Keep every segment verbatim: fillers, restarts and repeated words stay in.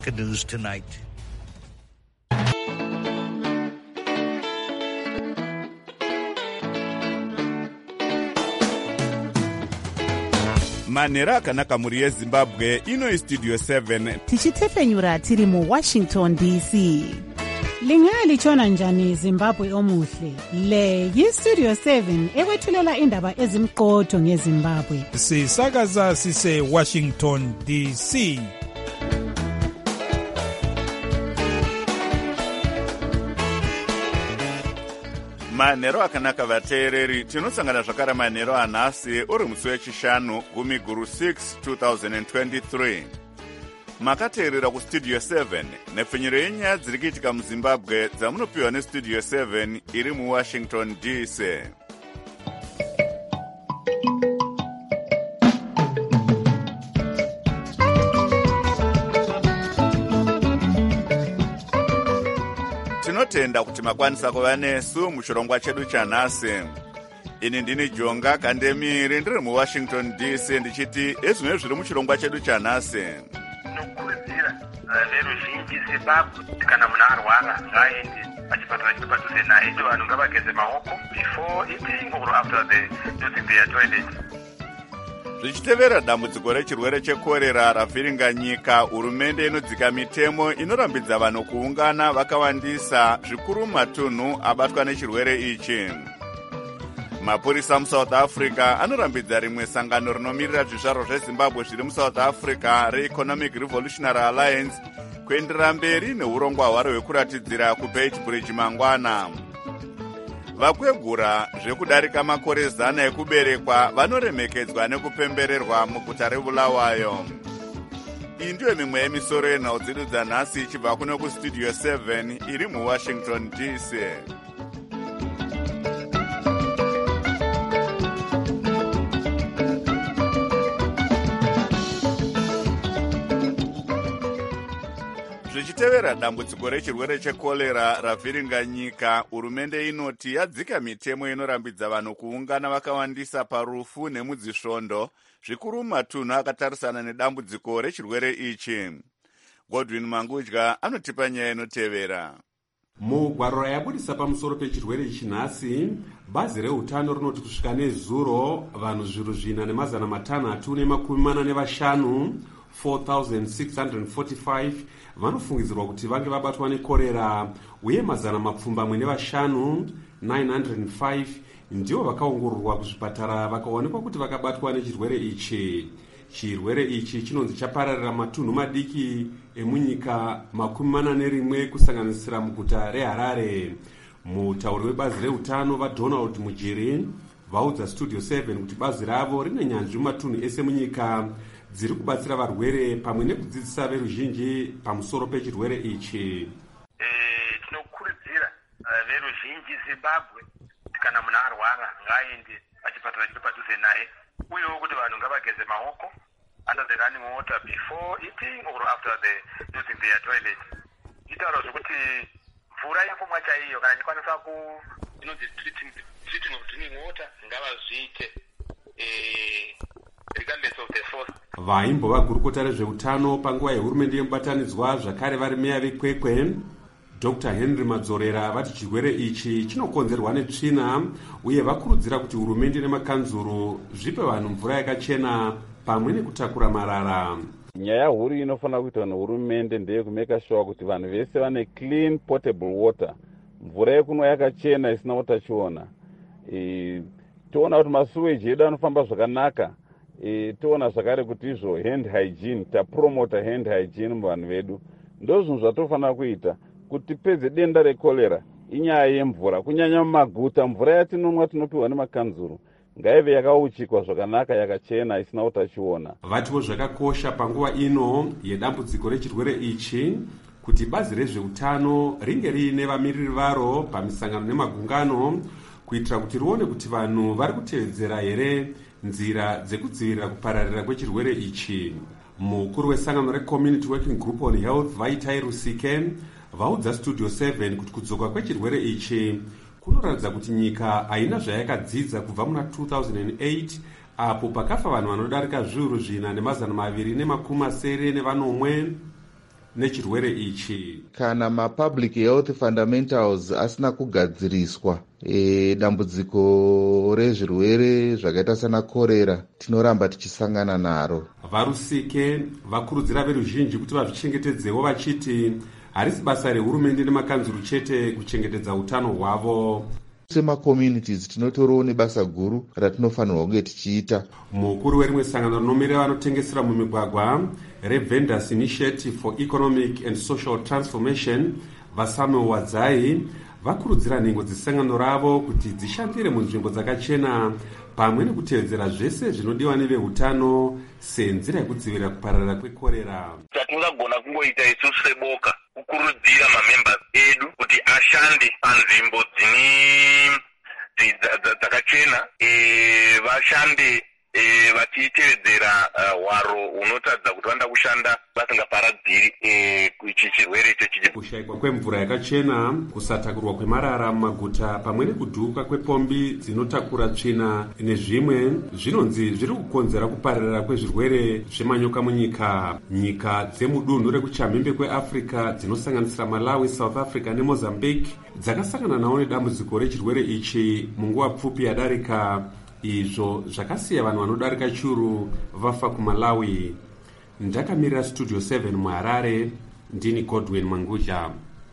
News tonight. manhero akanaka mhuri yezimbabwe ino istudio seven tichitefenyura tiri muwashington D C. Lingalitshona njani Zimbabwe omuhle? Le yistudio seven ekwethulela indaba ezimqotho ngeZimbabwe. Sisakaza sise Washington D C. manhero akanaka vateereri, tinosangana zvakare manhero anhasi uri musi wechishanu gumi guru six twenty twenty-three. makateerera kustudio seven nepfenyuro yenyaya dziri kuitika muzimbabwe dzamunopiwa nestudio seven iri muwashington D C. tinotenda kuti makwanisa kuva nesu muchirongwa chedu chanhasi. ini ndini Jonga Kandemiri ndiri muwashington D C ndichiti ezvimwe zviri muchirongwa chedu chanhasi. Tinokurudzira veruzhinji Zimbabwe kana munhu arwara ngaaende pachipatara chiri padhuze naye, icho vanhu ngavageze maoko before eating or after the using their toilet. zvichitevera dambudziko rechirwere chekorera ravhiringa nyika, hurumende inodzika mitemo inorambidza vanhu kuungana vakawandisa, zvikuru matunhu abatwa nechirwere ichi. mapurisa muSouth Africa anorambidza rimwe sangano rinomirira zvizvarwa zveZimbabwe zviri muSouth Africa reEconomic Revolutionary Alliance kuenderera mberi neurongwa hwaro hwekuratidzira kuBeit Bridge mangwana. vakwegura zvekudarika makore zana ekuberekwa vanoremekedzwa nekupembererwa muguta reBulawayo. iyi ndiyo mimwe yemisoro yenhau dzedu dzanhasi ichibva kuno kustudio seven iri muwashington D C. zvichitevera dambudziko rechirwere chekorera ravhiringa nyika, hurumende inoti yadzika mitemo inorambidza vanhu kuungana vakawandisa parufu nemudzisvondo, zvikuru matunhu akatarisana nedambudziko rechirwere ichi. Godwin Mangudya anotipa nyaya inotevera. mugwaro rayabudisa pamusoro pechirwere ichi nhasi, bazi reutano rinoti kusvika nezuro vanhu zviru zvina nemazana matanhatu nemakumi mana nevashanu four thousand six hundred forty-five vanofungidzirwa kuti vange vabatwa nekorera, uye mazana mapfumbamwe nevashanu nine hundred five ndivo vakaongororwa kuzvipatara vakaonekwa kuti vakabatwa nechirwere ichi. chirwere ichi chinonzi chapararira matunhu madiki emunyika makumi mana nerimwe kusanganisira muguta reHarare. mutauri webazi reutano vaDonald Mujiri vaudza studio seven kuti bazi ravo rine nyanzvi mumatunhu ese munyika dziri kubatsira varwere pamwe nekudzidzisa veruzhinji pamusoro pechirwere ichi. Eh, tinokurudzira veruzhinji Zimbabwe kana munhu arwara ngaaende pachipatara chiri padhuze naye, uyewo kuti vanhu ngavageze maoko under the running water before eating or after the using their toilet. itaura zvokuti mvura yekumwa chaiyo kana chikwanisa ku inonzi treating of drinking water ngavazviite eh regardless of the source. vaimbova gurukota rezveutano panguva yehurumende yemubatanidzwa zvakare vari meya vekwekwe Doctor Henry Madzorera vati chirwere ichi chinokonzerwa netsvina, uye vakurudzira kuti hurumende nemakanzuru zvipe vanhu mvura yakachena pamwe nekutakura marara. nyaya huru inofanira kuitwa nehurumende ndeye kumeka sure kuti vanhu vese vane clean potable water, mvura yekunwa yakachena isina utachiona. e, toona kuti masuweji edu anofamba zvakanaka. e, toona zvakare kuti izvo hand hygiene, tapromota hand hygiene muvanhu vedu. ndo zvinhu zvatofanira kuita kuti pedze denda rekorera inyaya yemvura, kunyanya mumaguta. mvura yatinonwa tinopiwa nemakanzuru ngaive yakauchikwa zvakanaka, yakachena, isina utachiona. vatiwo zvakakosha panguva ino yedambudziko rechirwere ichi kuti bazi rezveutano ringe riine vamiriri varo pamisangano nemagungano, kuitira kuti rione kuti vanhu vari kutevedzera here nzira dzekudzivirira kupararira kwechirwere ichi. mukuru wesangano recommunity working group on health Vaitai Rusike vaudza studio seven kuti kudzoka kwechirwere ichi kunoratidza kuti nyika haina zvayakadzidza kubva muna two thousand eight apo pakafa vanhu vanodarika zviuru zvina nemazana maviri nemakumi masere nevanomwe. nechirwere ichi. Kana mapublic health fundamentals asina kugadziriswa, e, dambudziko rezvirwere zvakaita sana korera tinoramba tichisangana naro. Varusike vakurudzira veruzhinji kuti vazvichengetedzewo vachiti harisi basa rehurumende nemakanzuru chete kuchengetedza utano hwavo. Sema-communities tinotoriwo nebasa guru ratinofanirwa kunge tichiita. Mukuru werimwe sangano rinomirira vanotengesera mumigwagwa reVendors Initiative for Economic and Social Transformation, Vasame Wadzai, vakurudzira nhengo dzesangano ravo kuti dzishandire munzvimbo dzakachena pamwe nekutevedzera zvese zvinodiwa neveutano senzira yekudzivirira kupararira kwekorera. Tatingagona kungoita isusu seboka kukurudzira mamembers edu kuti ashande panzvimbo dzine dzakachena, vashande vachitevedzera hwaro unotadza kuti vanda kushanda vasingaparadziri ichi chirwere icho. Kushayikwa kwemvura yakachena, kusatakurwa kwemarara mumaguta pamwe nekudhuka kwepombi dzinotakura tsvina nezvimwe zvinonzi zviri kukonzera kupararira kwezvirwere zvemanyoka munyika. Nyika dzemudunhu rekuchamhembe kweAfrica dzinosanganisira Malawi, South Africa neMozambique dzakasangana nawo nedambudziko rechirwere ichi munguva pfupi yadarika. Izvo zvakasiya vanhu vanodarika churu vafa kuMalawi. Ndakamirira Studio seven muHarare, ndini Godwin Manguja.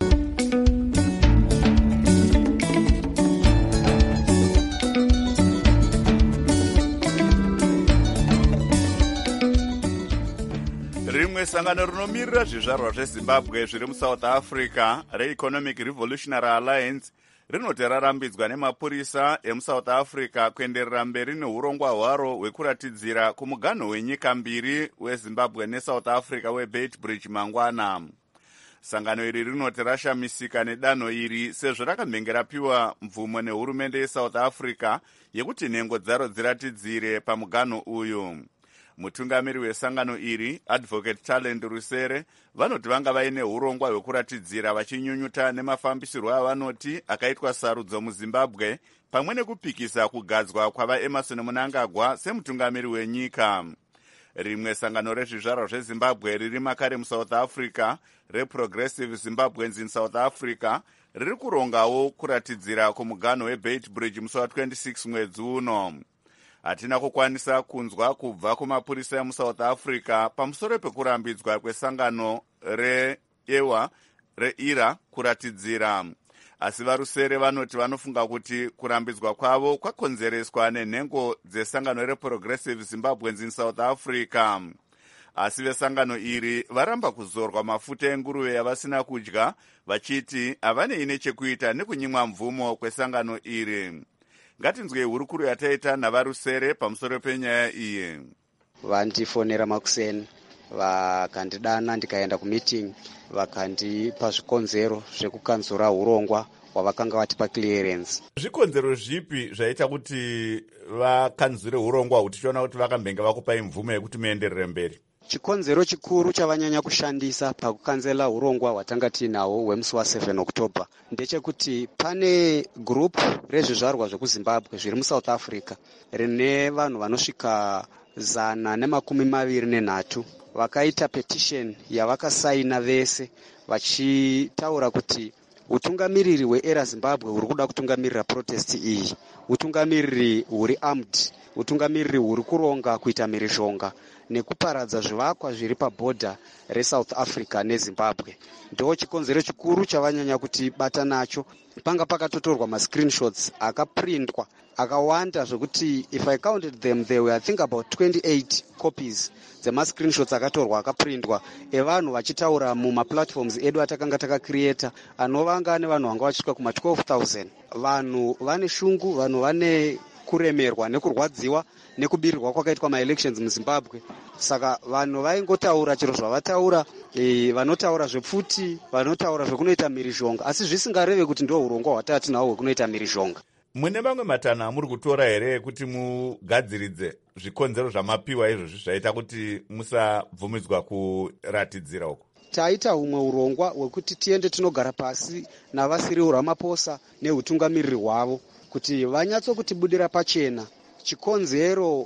Rimwe sangano rinomirira zvizvarwa zveZimbabwe zviri muSouth Africa reEconomic Revolutionary Alliance rinoti rarambidzwa nemapurisa emuSouth Africa kuenderera mberi neurongwa hwaro hwekuratidzira kumuganho wenyika mbiri weZimbabwe neSouth Africa weBeitbridge mangwana. Sangano iri rinoti rashamisika nedanho iri sezvo rakamhenge rapiwa mvumo nehurumende yeSouth Africa yekuti nhengo dzaro dziratidzire pamuganho uyu. Mutungamiri wesangano iri, Advocate Talent Rusere, vanoti vanga vaine urongwa hwekuratidzira vachinyunyuta nemafambisirwo avanoti akaitwa sarudzo muZimbabwe pamwe nekupikisa kugadzwa kwava Emerson Mnangagwa semutungamiri wenyika. Rimwe sangano rezvizvarwa zveZimbabwe riri makare muSouth Africa, reProgressive Zimbabweans in South Africa, riri kurongawo kuratidzira kumuganho weBeitbridge musi wa twenty-six mwedzi uno. Hatina kukwanisa kunzwa kubva kumapurisa emuSouth Africa pamusoro pekurambidzwa kwesangano reEwa reIRA kuratidzira. Asi varusere vanoti vanofunga kuti kurambidzwa kwavo kwakonzereswa nenhengo dzesangano reProgressive Zimbabweans in South Africa. Asi vesangano iri varamba kuzorwa mafuta enguruve yavasina kudya, vachiti havane ine chekuita nekunyimwa mvumo kwesangano iri. Ngatinzwe hurukuru yataita navarusere pamusoro penyaya iyi. Vandifonera makuseni, vakandidana ndikaenda kumeeting, vakandipa zvikonzero zvekukanzura hurongwa hwavakanga vatipa clearance. Zvikonzero zvipi zvaita kuti vakanzure hurongwa huu tichiona kuti vakambenga vakupai mvumo yekuti muenderere mberi? Chikonzero chikuru chavanyanya kushandisa pakukanzela hurongwa hwatanga tiinawo hwemusi wa seven October ndechekuti pane group rezvizvarwa zvekuZimbabwe zviri muSouth Africa rine vanhu vanosvika zana nemakumi maviri nenhatu vakaita petition yavakasaina vese vachitaura kuti utungamiriri hweERA Zimbabwe huri kuda kutungamirira protest iyi, utungamiriri huri armed, utungamiriri huri kuronga kuita mhirizhonga nekuparadza zvivakwa zviri pabhodha reSouth Africa neZimbabwe. Ndo chikonzero chikuru chavanyanya kuti bata nacho. Panga pakatotorwa ma-screenshots akaprintwa akawanda zvokuti if I counted them there were I think about twenty-eight copies dzema-screenshots akatorwa akaprintwa evanhu vachitaura mumaplatforms edu atakanga takacreata anovanga nevanhu vanga vachisvika kuma twelve thousand. Vanhu vane shungu, vanhu vane kuremerwa nekurwadziwa nekubirirwa kwakaitwa ma-elections muZimbabwe. Saka vanhu vaingotaura chiro zvavataura, e, vanotaura zvepfuti, vanotaura zvekunoita mhirizhonga, asi zvisingareve kuti ndo urongwa hwatati nawo hwekunoita mhirizhonga. Mune vamwe matana muri kutora here kuti mugadziridze zvikonzero zvamapiwa izvozvi zvaita kuti musabvumidzwa kuratidzira uko? Taita humwe urongwa hwekuti tiende tinogara pasi naVasiriu Ramaphosa neutungamiriri hwavo kuti vanyatsokutibudira pachena chikonzero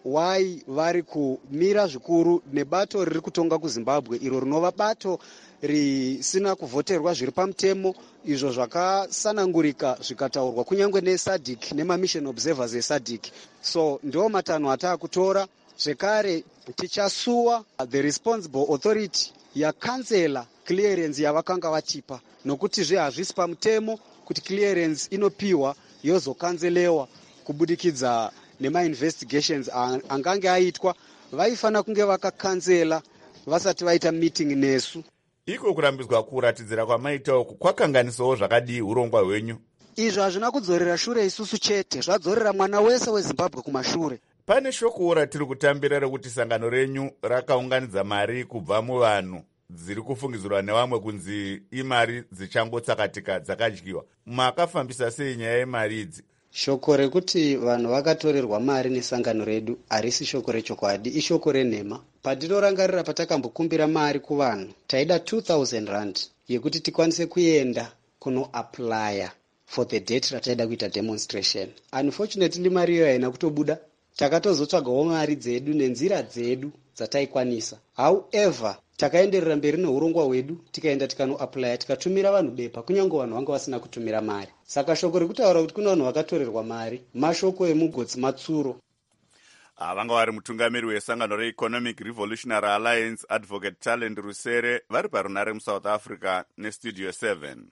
why vari kumira zvikuru nebato riri kutonga kuzimbabwe iro rinova bato risina kuvhoterwa zviri pamutemo, izvo zvakasanangurika zvikataurwa kunyange nesadc nemamission observers esadc. So ndo matanho ataakutora. Zvekare tichasuwa the responsible authority yakansela clearance yavakanga vatipa, nokutizve hazvisi pamutemo kuti clearance inopiwa yozokanselewa kubudikidza nema-investigations angange aitwa. Vaifana kunge vakakansela vasati vaita meeting nesu. Iko kurambidzwa kuratidzira kwamaita uku kwakanganisawo zvakadii urongwa hwenyu? Izvo hazvina kudzorera shure isusu chete, zvadzorera mwana wese weZimbabwe kumashure. Pane shokowo ratiri kutambira rekuti sangano renyu rakaunganidza mari kubva muvanhu dziri kufungidzirwa nevamwe kunzi imari dzichangotsakatika dzakadyiwa. Makafambisa sei nyaya yemari idzi? Shoko rekuti vanhu vakatorerwa mari nesangano redu harisi shoko rechokwadi, ishoko renhema. Patinorangarira patakambokumbira mari kuvanhu, taida two thousand rand yekuti tikwanise kuenda kunoaplya for the date rataida kuita demonstration. Unfortunately mari iyo haina kutobuda. Takatozotsvagawo mari dzedu nenzira dzedu dzataikwanisa. However, takaenderera mberi neurongwa hwedu, tikaenda tikanoaplya, tikatumira vanhu bepa, kunyange vanhu vanga vasina kutumira mari. Saka shoko rekutaura kuti kuna vanhu vakatorerwa mari mashoko emugotsi matsuro. Vanga vari mutungamiri wesangano reEconomic Revolutionary Alliance Advocate Talent Rusere vari parunare muSouth Africa nestudio seven.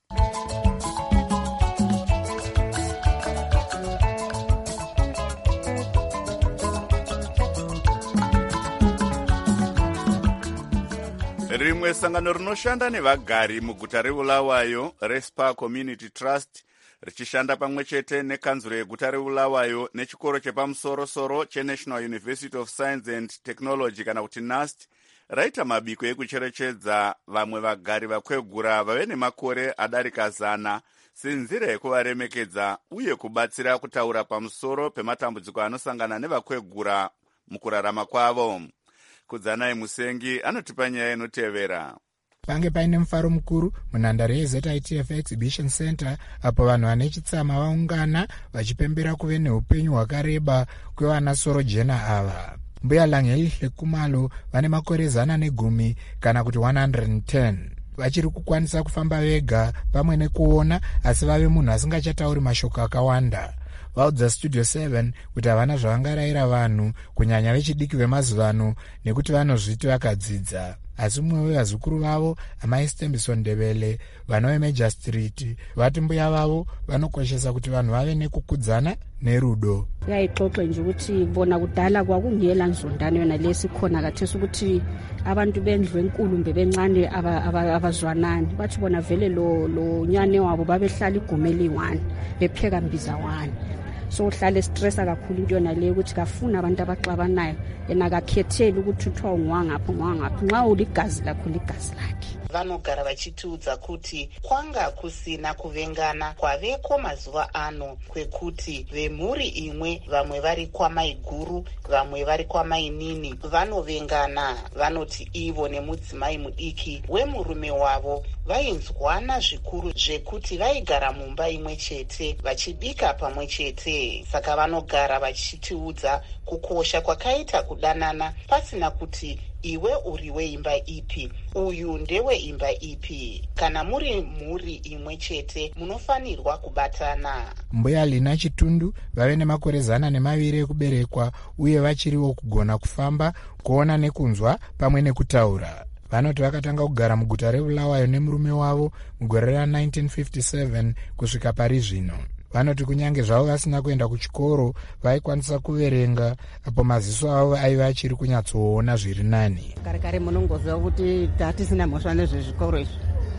Rimwe sangano rinoshanda nevagari muguta reBulawayo, Respa Community Trust, richishanda pamwe chete nekanzuro yeguta reBulawayo nechikoro chepamusoro-soro cheNational University of Science and Technology kana kuti NUST, raita mabiko ekucherechedza vamwe vagari vakwegura vave nemakore adarika zana senzira yekuvaremekedza uye kubatsira kutaura pamusoro pematambudziko anosangana nevakwegura mukurarama kwavo. Kudzanai Musengi anotipa nyaya inotevera. Pange paine mufaro mukuru munhandare yeZ I T F Exhibition Center, apo vanhu vane chitsama vaungana vachipembera kuve neupenyu hwakareba kwevana soro jena ava. Mbuya Langelihle Kumalo vane makore zana negumi kana kuti one hundred ten. Vachiri kukwanisa kufamba vega pamwe nekuona, asi vave munhu asingachatauri mashoko akawanda. Vaudza Studio seven kuti havana zvavangarayira vanhu kunyanya vechidiki vemazuvano nekuti vanozviti vakadzidza. Asi mumwe wevazukuru vavo, amai Stembison Ndebele, vana veMajor Street, vati mbuya vavo vanokoshesa kuti vanhu vave nekukudzana nerudo. Yayixoxe nje ukuthi bona kudala kwakungela nzondano yona lesikhona kathesi ukuthi abantu bendlu enkulu mbe bencane abazwanani. Bathi bona vele lo lo nyane wabo babehlala igumeli one bepheka mbiza one. So uhlale stressa kakhulu into yona le ukuthi kafuna abantu abaxabanayo, yena akakhetheli ukuthi uthiwa ngwangaphi ngwangaphi, nxa uligazi lakho ligazi lakhe. Vanogara vachitiudza kuti kwanga kusina kuvengana kwaveko mazuva ano, kwekuti vemhuri imwe, vamwe vari kwamaiguru, vamwe vari kwamainini, vanovengana. Vanoti ivo nemudzimai mudiki wemurume wavo vainzwana zvikuru zvekuti vaigara mumba imwe chete vachibika pamwe chete. Saka vanogara vachitiudza kukosha kwakaita kudanana pasina kuti iwe uri weimba ipi, uyu ndewe imba ipi. Kana muri mhuri imwe chete munofanirwa kubatana. Mbuya Lina Chitundu vave nemakore zana nemaviri ekuberekwa uye vachiriwo kugona kufamba, kuona nekunzwa pamwe nekutaura. Vanoti vakatanga kugara muguta reBulawayo nemurume wavo mugore ra nineteen fifty-seven kusvika pari zvino. Vanoti kunyange zvavo vasina kuenda kuchikoro vaikwanisa kuverenga, apo maziso avo aiva achiri kunyatsoona zviri nani. Kare kare munongozwa kuti tatisina mhosva nezvezvikoro izvi.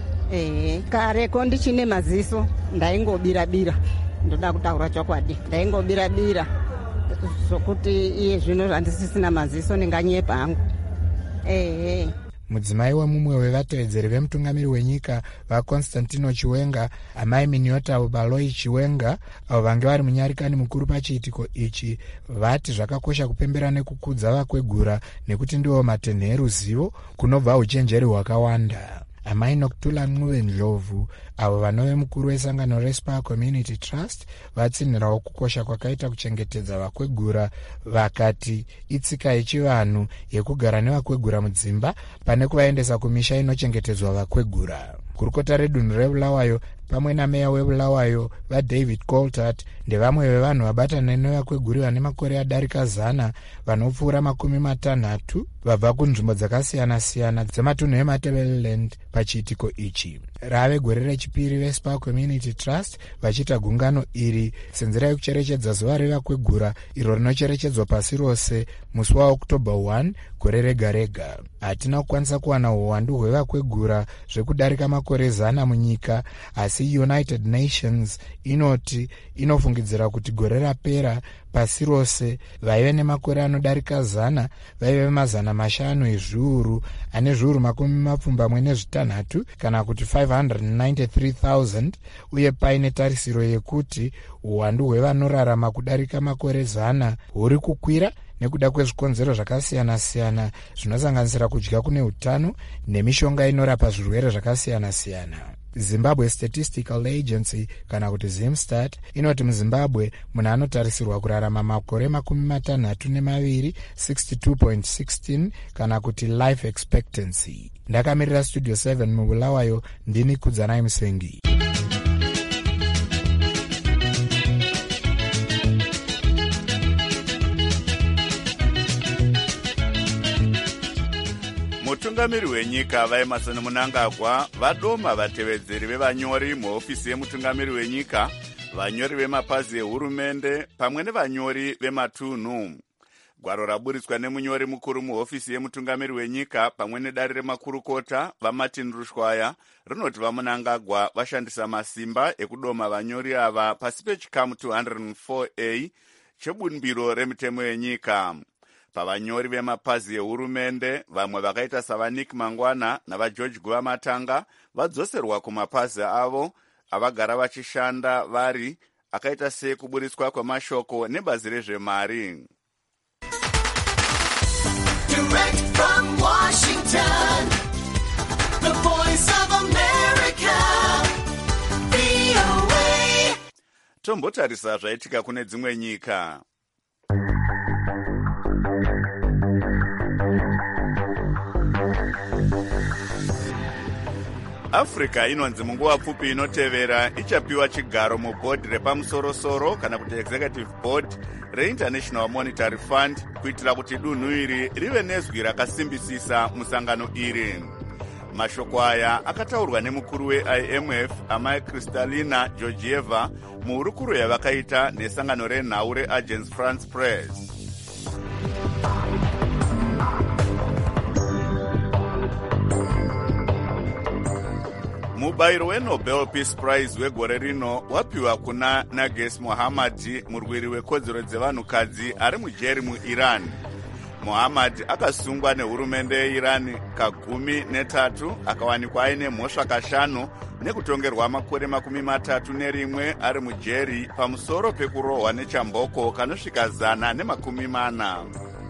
Eh, kare ko ndichine maziso ndaingobira bira. Ndoda kutaura chokwadi. Ndaingobira bira. Sokuti iye zvino zvandisisina maziso ninganyepa hangu. Eh. Mudzimai wemumwe wevatevedzeri vemutungamiri wenyika vaConstantino Chiwenga, amai Miniota Baloi Chiwenga, avo vange vari munyarikani mukuru pachiitiko ichi, vati zvakakosha kupembera nekukudza vakwegura nekuti ndivo matenhe eruzivo kunobva uchenjeri hwakawanda. amai nokutula ncuve ndlovu avo vanove mukuru wesangano respar community trust vatsinhirawo kukosha kwakaita kuchengetedza vakwegura, vakati itsika yechivanhu yekugara nevakwegura mudzimba pane kuvaendesa kumisha inochengetedzwa vakwegura. Kurukota redunhu rebulawayo pamwe nameya webulawayo vaDavid Coltart ndevamwe vevanhu vabatana nevakweguri vane makore adarika zana vanopfuura makumi matanhatu vabva kunzvimbo dzakasiyana-siyana dzematunhu eMatabeleland pachiitiko ichi. Rave gore rechipiri veSpar Community Trust vachiita gungano iri senzira yekucherechedza zuva revakwegura iro rinocherechedzwa pasi rose musi waOktobha first gore rega rega. Hatina kukwanisa kuwana uwandu hwevakwegura zvekudarika makore zana munyika, asi United Nations inoti inofungidzira kuti gore rapera pasi rose vaive nemakore anodarika zana vaive mazana mashanu ezviuru ane zviuru makumi mapfumbamwe nezvitanhatu kana kuti five hundred ninety-three thousand, uye paine tarisiro yekuti uwandu hwevanorarama kudarika makore zana huri kukwira nekuda kwezvikonzero zvakasiyana-siyana zvinosanganisira kudya kune utano nemishonga inorapa zvirwere zvakasiyana-siyana. Zimbabwe Statistical Agency kana kuti Zimstat inoti muZimbabwe munhu anotarisirwa kurarama makore makumi matanhatu nemaviri sixty-two point one six kana kuti life expectancy. Ndakamirira Studio seven mubulawayo ndini Kudzanai Musengi. mutungamiri wenyika vaemarson Mnangagwa vadoma vatevedzeri vevanyori muhofisi yemutungamiri wenyika, vanyori vemapazi ehurumende pamwe nevanyori vematunhu. Gwaro raburitswa nemunyori mukuru muhofisi yemutungamiri wenyika pamwe nedare remakurukota vaMartin Rushwaya rinoti vaMnangagwa vashandisa masimba ekudoma vanyori ava pasi pechikamu two oh four A chebumbiro remitemo yenyika. Pavanyori vemapazi ehurumende vamwe vakaita savaNick Mangwana navaGeorge Guvamatanga vadzoserwa kumapazi avo avagara vachishanda vari, akaita sekuburitswa kwemashoko nebazi rezvemari. Direct from Washington, the voice of America, V O A. Tombotarisa zvaitika kune dzimwe nyika. Africa inonzi munguva pfupi inotevera ichapiwa chigaro mubhodhi repamusoro-soro kana kuti executive board reInternational Monetary Fund kuitira kuti dunhu iri rive nezwi rakasimbisisa musangano iri. Mashoko aya akataurwa nemukuru weI M F amai Kristalina Georgieva muhurukuro yavakaita nesangano renhau reAgence France Press. Mubayiro weNobel Peace Prize wegore rino wapiwa kuna Nages Mohammadi, murwiri wekodzero dzevanhukadzi ari mujeri muIran. Mohammad akasungwa nehurumende yeIran kagumi netatu akawanikwa aine mhosva kashanu nekutongerwa makore makumi matatu nerimwe ari mujeri pamusoro pekurohwa nechamboko kanosvika zana nemakumi mana.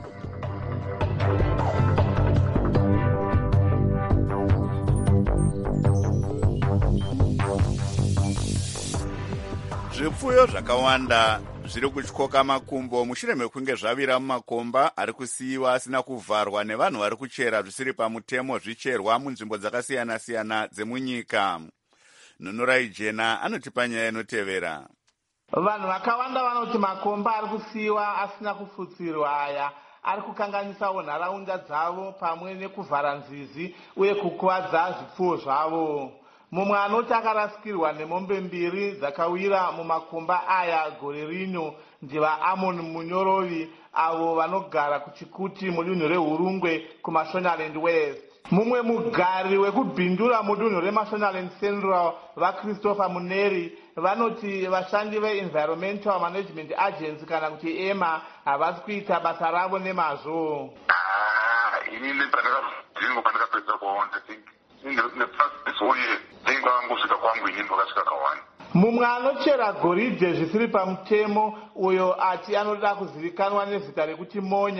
Zvipfuyo zvakawanda zviri kutyoka makumbo mushure mekunge zvavira mumakomba ari kusiyiwa asina kuvharwa nevanhu vari kuchera zvisiri pamutemo zvicherwa munzvimbo dzakasiyana-siyana dzemunyika. Nunurai Jena anotipa nyaya inotevera. Vanhu vakawanda vanoti makomba ari kusiyiwa asina kufutsirwa aya ari kukanganisawo nharaunda dzavo pamwe nekuvhara nzizi uye kukuvadza zvipfuwo zvavo. Mumwe anoti akarasikirwa nemombe mbiri dzakawira mumakomba aya gore rino ndivaAmon Munyorovi avo vanogara kuchikuti mudunhu reHurungwe kuMashonaland West. Mumwe mugari wekubhindura mudunhu reMashonaland Central vaChristopher Muneri vanoti vashandi veEnvironmental Management Agency kana kuti EMA havasi kuita basa ravo nemazvo. Ah, inini ndinopandika pesa kuwanda think in the, the past this whole year ndingangosvika kwangu inini ndakasvika kawanda. Mumwe anochera goridhe zvisiri pamutemo uyo ati anoda kuzivikanwa nezita rekuti Monya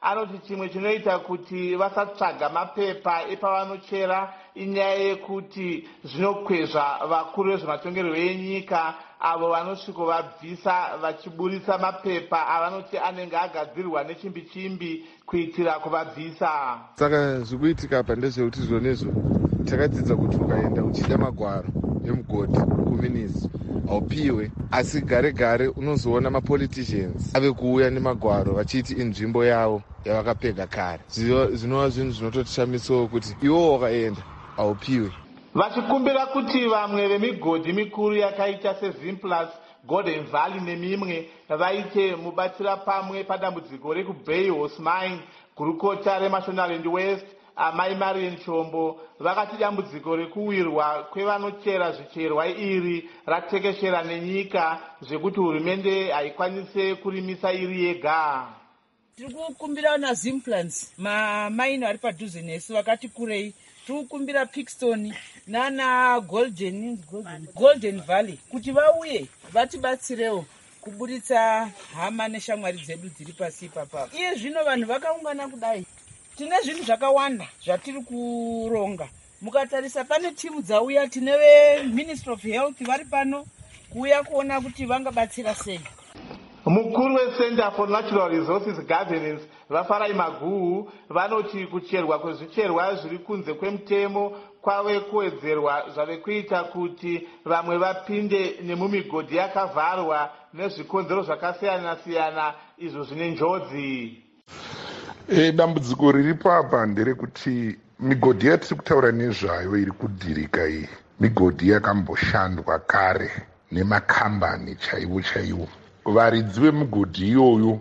anoti chimwe chinoita kuti vasatsvaga mapepa epavanochera inyaya yekuti zvinokwezva vakuru vezvematongerwo enyika avo vanosvikovabvisa vachiburisa mapepa avanoti anenge agadzirwa nechimbi chimbi kuitira kuvabvisa. Saka zvikuitika apa ndezvekuti zvonezvo takadzidza kuti ukaenda uchida magwaro emugodhi kuminisi haupiwe, asi gare gare unozoona mapoliticians ave kuuya nemagwaro vachiti inzvimbo yavo yavakapega kare. Zvinova zvinhu zvinototishamisawo kuti iwo wakaenda haupiwe, vachikumbira kuti vamwe vemigodhi mikuru yakaita seZimplus, Golden Valley nemimwe vaite mubatsira pamwe padambudziko rekubay horse mine. Gurukota reMashonaland West amai Marian Chombo vakati dambudziko rekuwirwa kwevanochera zvicherwa iri ratekeshera nenyika zvekuti hurumende haikwanise kurimisa iri yega. Tiri kukumbira na Zimplants mamaino ari padhuze nesu vakati kurei. Tiri kukumbira Pixton nana Golden, Golden, Golden Valley kuti vauye vatibatsirewo kuburitsa hama neshamwari dzedu dziri pasi ipapa. Iye zvino vanhu vakaungana kudai, tine zvinhu zvakawanda zvatiri kuronga. Mukatarisa pane timu dzauya, tine veMinistry of Health vari pano kuuya kuona kuti vangabatsira sei. Mukuru weCenter for Natural Resources Governance Vafarai Maguhu vanoti kucherwa kwezvicherwa zviri kunze kwemutemo kwave kuwedzerwa zvave kuita kuti vamwe vapinde nemumigodhi yakavharwa nezvikonzero zvakasiyana siyana izvo zvine njodzi. E, dambudziko riri papa nderekuti migodhi yatiri kutaura nezvayo iri kudhirika iyi migodhi yakamboshandwa kare nemakambani chaiwo chaiwo. Varidzi vemugodhi iyoyo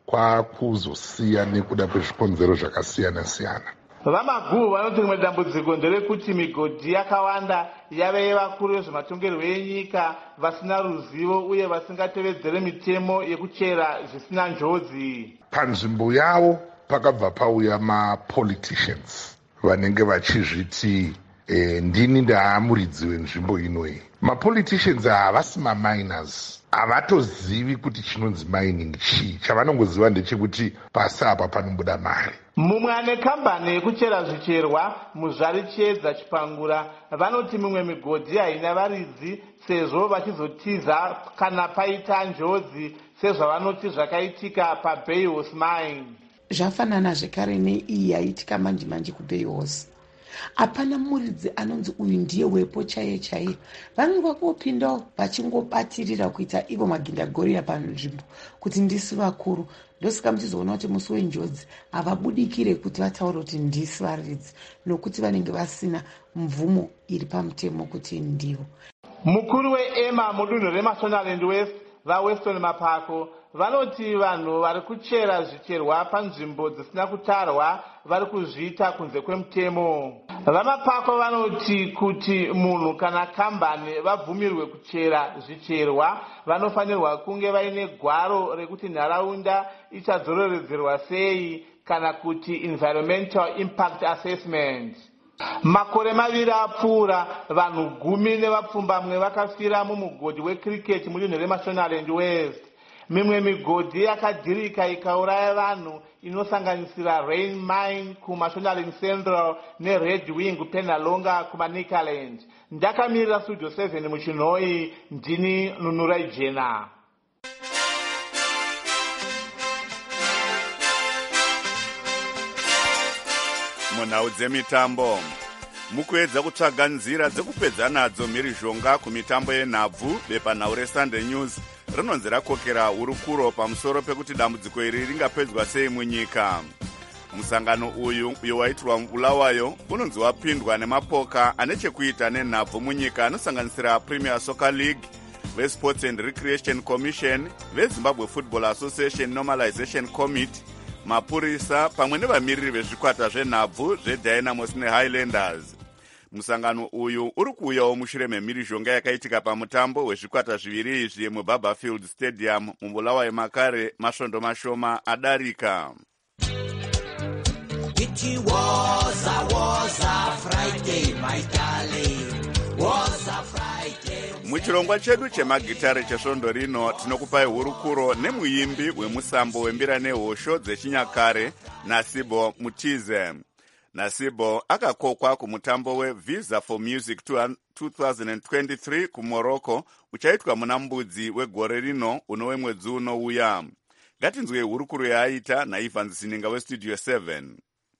kwakuzosiya nekuda kwezvikonzero zvakasiyana siyana. VaMaguhu vanoti rimwe dambudziko nderekuti migodhi yakawanda yave yevakuru vezvematongerwo enyika vasina ruzivo uye vasingatevedzere mitemo yekuchera zvisina njodzi. Panzvimbo yavo pakabva pauya mapoliticians vanenge vachizviti e, ndini ndaamuridzi wenzvimbo inoyi. Mapoliticians havasi maminers, havatozivi kuti chinonzi mining chii. Chavanongoziva ndechekuti pasi apa panombuda mari. Mumwe ane kambani yekuchera zvicherwa muzvari Chiedza Chipangura vanoti mimwe migodhi haina varidzi sezvo vachizotiza kana paita njodzi sezvavanoti zvakaitika paBay Horse Mine. Zvafanana zvekare neiyi yaitika manje manje kuBay Horse. Hapana muridzi anonzi uyu ndiye wepo chaiye chaiye. Vanenge vakopindawo vachingobatirira kuita ivo magindagorira panzvimbo kuti ndisi vakuru. Ndosaka muchizoona kuti musi wenjodzi havabudikire kuti vataure kuti ndisi varidzi nokuti vanenge vasina mvumo iri pamutemo kuti ndivo. Mukuru weEMA mudunhu reMashonaland West vaWeston Mapako vanoti vanhu vari kuchera zvicherwa panzvimbo dzisina kutarwa vari kuzviita kunze kwemutemo. VaMapako vanoti kuti munhu kana kambani vabvumirwe kuchera zvicherwa vanofanirwa kunge vaine gwaro rekuti nharaunda ichadzororedzerwa sei kana kuti environmental impact assessment. Makore maviri apfuura vanhu gumi nevapfumbamwe vakafira mumugodhi wecricket mudunhu reMashonaland West. Mimwe migodhi yakadhirika ikauraya vanhu inosanganisira Rain Mine kuMashonaland Central neRed Wing Penalonga kumaNikaland. Ndakamirira Studio seven muchinhoi, ndini Nunurai Jena. Munhau dzemitambo mukuedza kutsvaga nzira dzekupedza nadzo mhirizhonga kumitambo yenhabvu, bepanhau reSunday News rinonzi rakokera hurukuro pamusoro pekuti dambudziko iri ringapedzwa sei munyika. Musangano uyu uyo waitirwa Bulawayo unonzi wapindwa nemapoka ane chekuita nenhabvu munyika anosanganisira Premier Soccer League, veSports and Recreation Commission, veZimbabwe Football Association Normalization Committee, mapurisa pamwe nevamiriri vezvikwata zvenhabvu zveDynamos neHighlanders. Musangano uyu uri kuuyawo mushure memhirizhonga yakaitika pamutambo wezvikwata zviviri izvi muBarberfield Stadium muBulawayo makare masvondo mashoma adarika. It was a, was a Friday, my darling. Was a Friday. muchirongwa chedu chemagitare chesvondo rino tinokupai hurukuro nemuimbi wemusambo wembira nehosho dzechinyakare Nasibo Mutize. Nasibo akakokwa kumutambo weVisa for Music twenty twenty-three kuMorocco uchaitwa muna mbudzi wegore rino uno mwedzi unouya. Ngatinzwe hurukuro yaaita naIvan Zininga weStudio seven.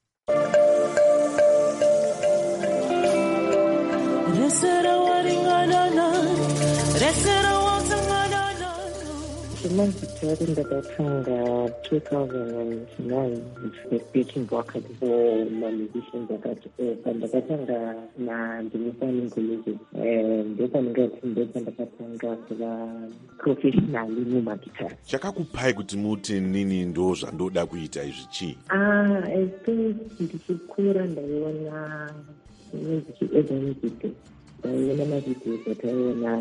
Chimangitari ndakatanga two thousand nine speaking vocalist for musicians akati pandakatanga nandimifaningo music ndopaningati ndopandakatanga kuva professionally mumagitari. Chakakupai kuti muti nini ndo zvandoda kuita izvi chii? Ah, I think ndichikura ndaiona music as a music. Ndaiona mavideo ataiona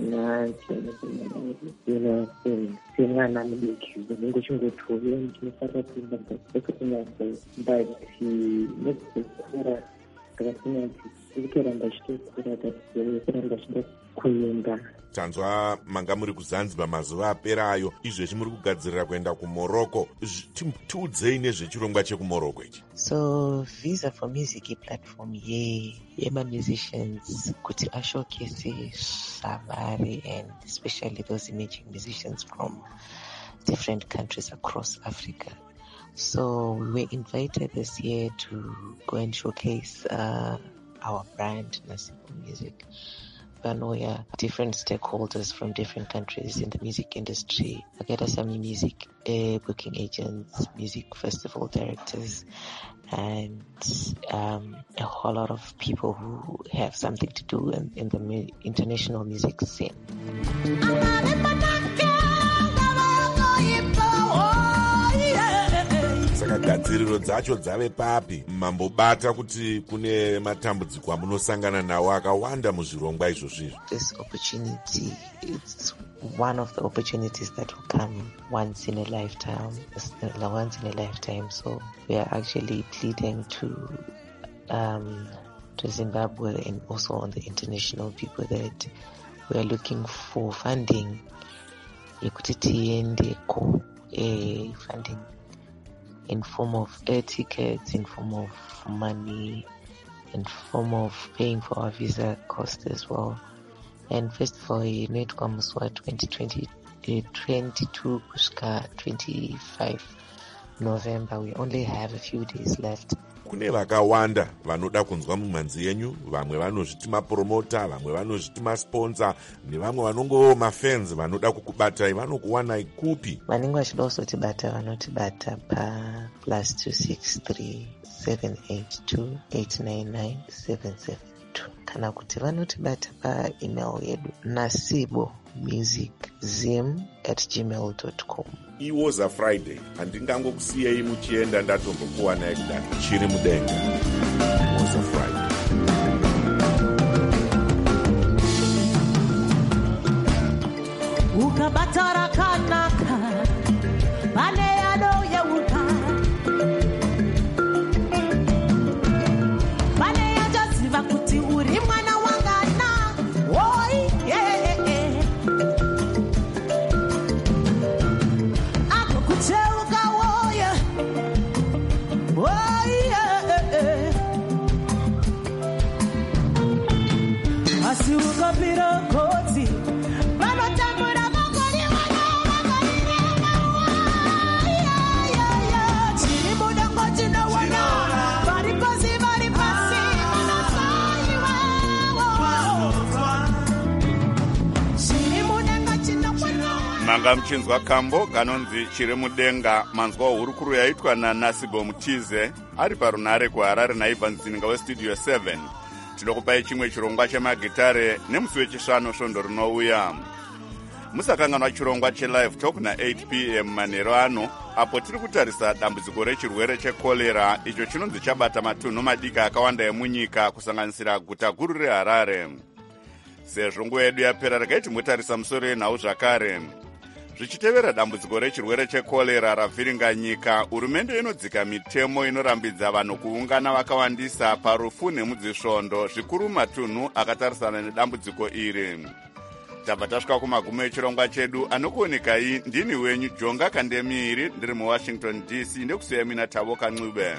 nachomwana mudiki unenge uchingotovira ndichinofarira kuimba ndakutonyatso but nekuzokura ndakasina kuti kuramba chitokura kuramba chida kuimba. Tanzwa manga muri kuZanzibar mazuva aperayo, izvezvi muri kugadzirira kuenda kuMorocco. Tiudzei nezvechirongwa chekuMorocco ichi. So Visa for Music platform ye yema musicians kuti ashowcase savari and especially those emerging musicians from different countries across Africa. So we were invited this year to go and showcase uh, our brand Nasibo Music. Vanoya different stakeholders from different countries in the music industry. Akadasami music uh, booking agents, music festival directors, and um, a whole lot of people who have something to do in, in the mu- international music scene. Saka gadziriro dzacho dzave papi mambobata kuti kune matambudziko amunosangana nawo akawanda muzvirongwa izvozvizvo? This opportunity, it's one of the opportunities that will come once in a lifetime, once in a lifetime. So we are actually pleading to um, to Zimbabwe and also on the international people that we are looking for funding. Funding in form of air tickets, in form of money, in form of paying for our visa cost as well. And first of all, inaitwa Muswa twenty twenty, twenty-two kusvika twenty-five November. We only have a few days left. Kune vakawanda vanoda kunzwa mumhanzi yenyu, vamwe vanozviti mapromota, vamwe vanozviti masponsor, nevamwe vanongowo mafans vanoda kukubatai, vanokuwanai kupi? Vanenge vachida kuzotibata vanotibata pa plus two six three seven eight two eight nine nine seven seven two, kana kuti vanotibata pa email yedu nasibo music zim at gmail dot com. Iwoza Friday, handingangokusiyei muchienda ndatombokuwanai kudai chiri mudenga. Iwoza Friday. Ukabatara kanaka bane yado yauka bane yajaziva kuti uri mwana wangana oi yeah, yeah. Akokuteuka woya oi yeah, yeah. Asi ukapira koti vanotambura makori wana vakarire mawa yeah, yeah, yeah. Chiri mudengo chinowana vari pasi vari pasi vanosaiwa chiri mudengo chinowana. Manga mchinzwa kambo kanonzi chiri mudenga, manzwa hurukuru yaitwa naNasibo Mutize ari parunare kuHarare naIvan Zininga weStudio seven. Tinokupai chimwe chirongwa chemagitare nemusi wechisvano svondo rinouya. Musakanganwa chirongwa chelive talk na eight p m manheru ano, apo tiri kutarisa dambudziko rechirwere chekorera icho chinonzi chabata matunhu madiki akawanda emunyika kusanganisira guta guru reHarare. Sezvo nguva yedu yapera, regai timutarisa musoro yenhau zvakare. Zvichitevera dambudziko rechirwere chekorera ravhiringa nyika, hurumende inodzika mitemo inorambidza vanhu kuungana vakawandisa parufu nemudzisvondo, zvikuru matunhu akatarisana nedambudziko iri. tabva tasvika kumagumo echirongwa chedu. Anokuonekai ndini wenyu Jonga Kandemiri, ndiri muWashington D C. Ndekusiya mina Thabo Kancube.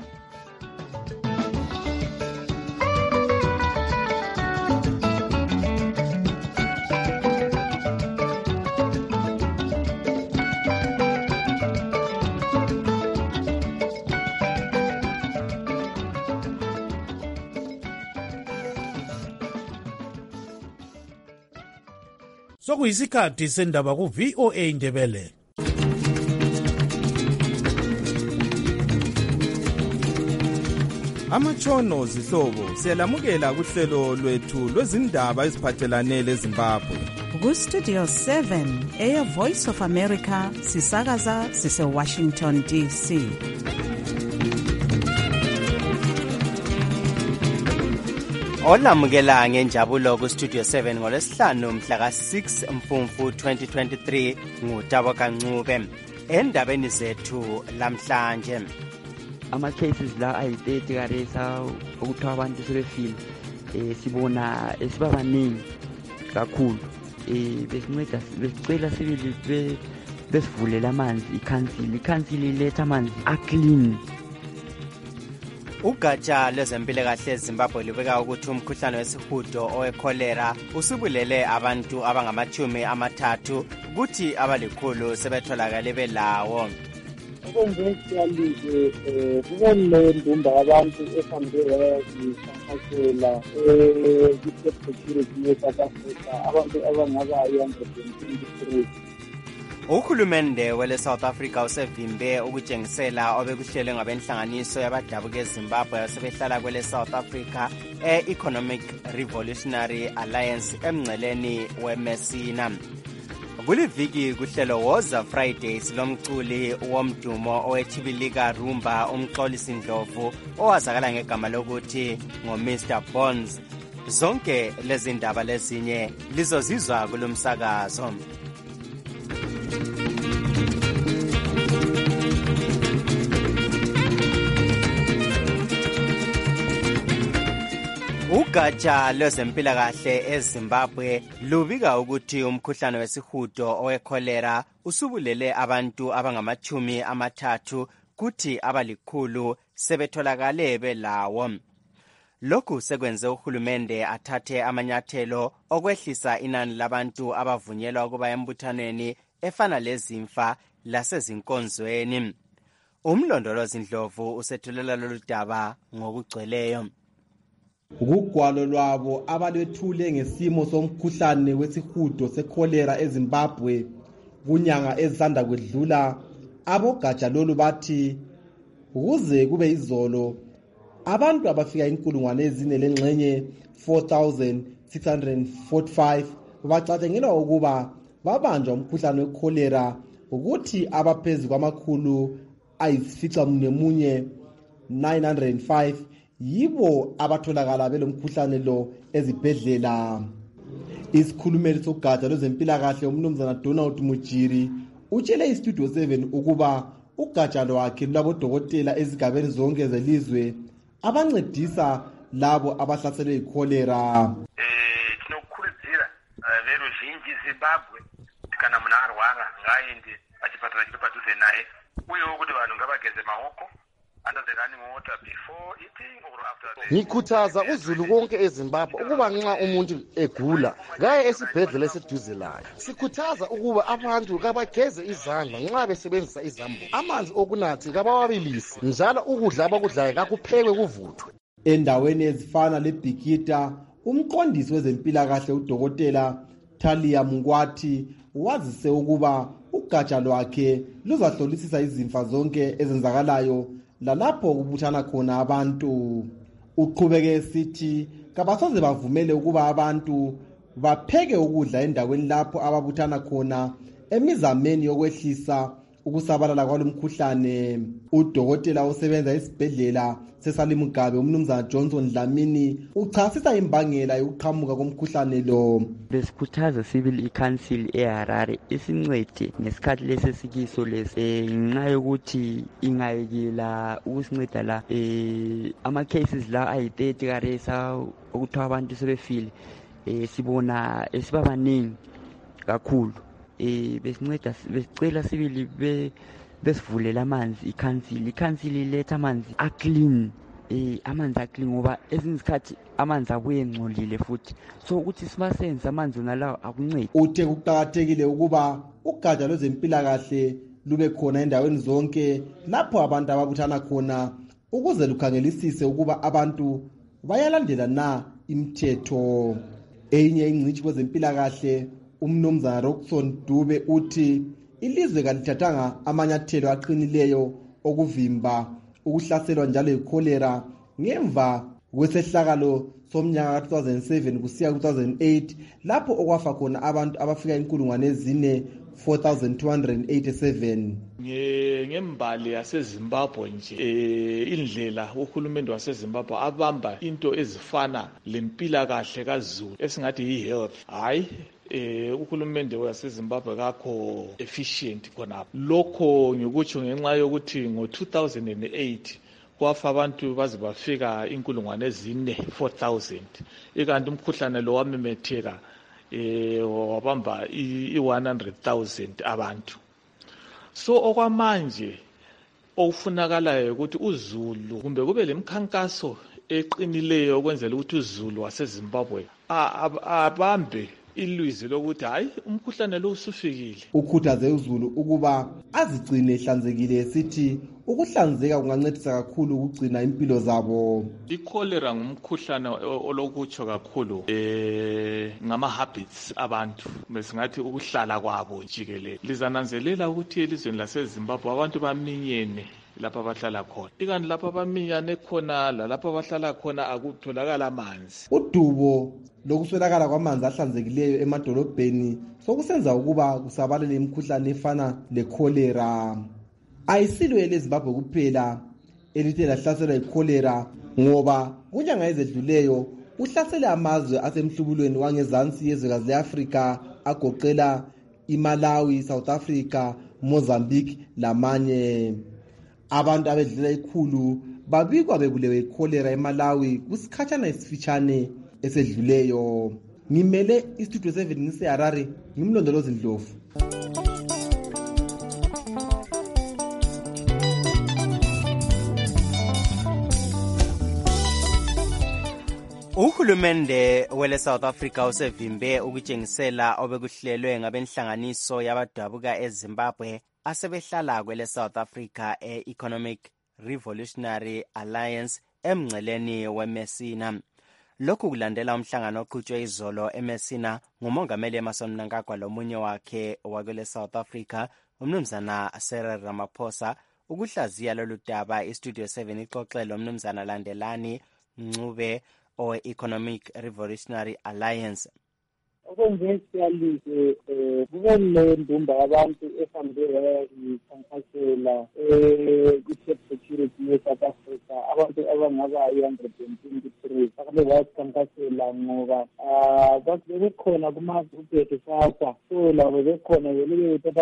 Sokuyisikhathi sendaba ku V O A Ndebele. Amatshono zihlobo siyalamukela kuhlelo lwethu lwezindaba eziphathelane leZimbabwe. Ku Studio seven, Air Voice of America, sisakaza sise Washington D C. Olamukela ngenjabulo ku Studio seven ngolesihlanu mhla ka six Mfumfu twenty twenty-three nguThabo Kancube. Endabeni zethu lamhlanje, ama cases la ayi-thirty karesa ukuthiwa abantu sebefile eh sibona esibabaningi kakhulu eh besinceda besicela sibili besivulela amanzi ikhansili ikhansili letha amanzi aclean. Ugatsha lwezempilakahle eZimbabwe lubeka ukuthi umkhuhlane wesihudo owekholera usubulele abantu abangamachumi amathathu kuthi abalikhulu sebetholakale belawo. Ngokwesiyalize eh kubenembumba yabantu esambele zikhankasela eh security ye-South Africa abantu abangaba one hundred twenty-three. Uhulumende wele South Africa usevimbe ukujengisela obekuhlelwe ngabenhlanganiso yabadabuke eZimbabwe asebehlala kwele South Africa e-Economic Revolutionary Alliance emngceleni weMessina. Kuliviki kuhlelo Woza Fridays lomculi womdumo owechibilika Rumba umxolisi Ndlovu owazakala ngegama lokuthi ngoMister Bones. Zonke lezi ndaba lezinye lizozizwa kulomsakazo. Ugatsha lwezempilakahle eZimbabwe lubika ukuthi umkhuhlane wesihudo owekholera usubulele abantu abangamachumi amathathu kuthi abalikhulu sebetholakale belawo. Lokhu sekwenze uhulumende athathe amanyathelo okwehlisa inani labantu abavunyelwa ukuba embuthaneni efana lezimfa lasezinkonzweni. Umlondolozi Ndlovu usethulela lolu daba ngokugcweleyo. Kugwalo lwabo abalwethule ngesimo somkhuhlane wesihudo sekholera eZimbabwe kunyanga ezisanda kwedlula, abogatsha lolu bathi kuze kube izolo abantu abafika inkulungwane ezine lengxenye four thousand six hundred forty-five bacatshengelwa ukuba babanjwa umkhuhlane wekholera ukuthi abaphezulu kwamakhulu ayisifica munye nine hundred five yibo abatholakala belomkhuhlane lo ezibhedlela. Isikhulumeli sogatsha lwezempilakahle umnumzana Donald Mujiri utshele iStudio seven ukuba ugatsha lwakhe lwabodokotela ezigabeni zonke zelizwe abancedisa labo abahlaselwe yikholera. Eh tinokurudzira veruzhinji Zimbabwe kana munhu arwara ngaende achipatara chiri padhuze naye uyewo kuti vanhu ngavageze maoko. Ngikhuthaza uzulu konke eZimbabwe ukuba nxa umuntu egula ngaye esibhedlela eseduze layo. Sikhuthaza ukuba abantu kabageze izandla nxa besebenzisa izambuzi. Amanzi okunatha kabawabilisi njalo ukudla abakudlayo kakuphekwe kuvuthwe. Endaweni ezifana leBhikita, umqondisi wezempilakahle udokotela Thalia Mngwathi wazise ukuba ugatsha lwakhe luzahlolisisa izimfa zonke ezenzakalayo lalapho kubuthana khona abantu. Uqhubeke esithi kabasoze bavumele ukuba abantu bapheke ukudla endaweni lapho ababuthana khona emizameni yokwehlisa ukusabalala kwalomkhuhlane. Udokotela osebenza esibhedlela seSalim Mugabe umnumzana Johnson Dlamini uchasisa imbangela yokuqhamuka komkhuhlane lo. Besikhuthaza civil council eHarare isincede ngesikhathi lesi sikiso lesi ngenxa yokuthi ingayekela ukusinceda la eh ama cases la ayi-thirty karesa ukuthiwa abantu sebefile eh sibona esibabaningi kakhulu eh besinceda besicela sibili be besivulela amanzi ikhansili ikhansili iletha amanzi aclean eh amanzi aclean ngoba ezinye isikhathi amanzi abuye engcolile futhi so ukuthi sibasenze amanzi nalawo akuncedi. Uthe kuqakathekile ukuba ugatsha lwezempilakahle lube khona endaweni zonke lapho abantu ababuthana khona ukuze lukhangelisise ukuba abantu bayalandela na imithetho. Enye ingcitshi kwezempilakahle umnumzana Roxon Dube uthi ilizwe kalithathanga amanyathelo aqinileyo okuvimba ukuhlaselwa njalo yikholera ngemva kwesehlakalo somnyaka ka two thousand seven kusiya ku two thousand eight lapho okwafa khona abantu abafika inkulungwane ezine four thousand two hundred eighty-seven. Ngembali yaseZimbabwe nje eh indlela uhulumende waseZimbabwe abamba into ezifana lempilakahle kaZulu esingathi yi-health hayi eh uhulumende waseZimbabwe kakho efficient khona. Lokho ngikutsho ngenxa yokuthi ngo two thousand eight kwafa abantu baze bafika inkulungwane ezine four thousand ikanti umkhuhlane lo wamemetheka eh wabamba i one hundred thousand abantu. So okwamanje okufunakalayo ukuthi uZulu kumbe kube lemkhankaso eqinileyo ukwenzela ukuthi uZulu waseZimbabwe abambe ilizwi lokuthi hayi umkhuhlane lo usufikile. Ukhuthaze uZulu ukuba azigcine ehlanzekile esithi ukuhlanzeka kungancedisa kakhulu ukugcina impilo zabo. Ikholera ngumkhuhlane olokutsho kakhulu eh ngama habits abantu besingathi ukuhlala kwabo jikelele. Lizananzelela ukuthi elizweni laseZimbabwe abantu baminyene lapha abahlala khona ikanti lapha baminyane khona lapha abahlala khona akutholakala amanzi. Udubo lokuswelakala kwamanzi ahlanzekileyo emadolobheni sokusenza ukuba kusabalele imikhuhlane efana lekholera. Ayisilo eleZimbabwe kuphela elithe lahlaselwa yikholera ngoba kunyanga ezedluleyo uhlasele amazwe asemhlubulweni wangezansi yezwekazi le-Afrika agoqela iMalawi, South Africa, Mozambique lamanye. Abantu abedlula ikhulu babikwa bebulewe ikholera eMalawi kusikhatshana esifitshane esedluleyo. Ngimele istudio seven ngiseHarare ngimlondolozi Ndlovu. Uhulumende wele South Africa usevimbe ukutshengisela obekuhlelwe ngabenhlanganiso yabadabuka eZimbabwe asebehlala kwele South Africa e-Economic Revolutionary Alliance emngceleni weMessina. Lokhu kulandela umhlangano oqhutshwe izolo eMessina ngumongameli Emmerson Mnangagwa lomunye wakhe wakwele South Africa umnumzana Cyril Ramaphosa. Ukuhlaziya lolu daba iStudio seven ixoxelo umnumzana Landelani Ncube o-Economic Revolutionary Alliance. Okwenze siyalize kube nembumba yabantu ehambe ikhankasela i-Trade Security ye-South Africa abantu abangaba one hundred twenty-three akabe bayikhankasela ngoba bebekhona kuma-group ethu sasa so labo bekhona belike bethatha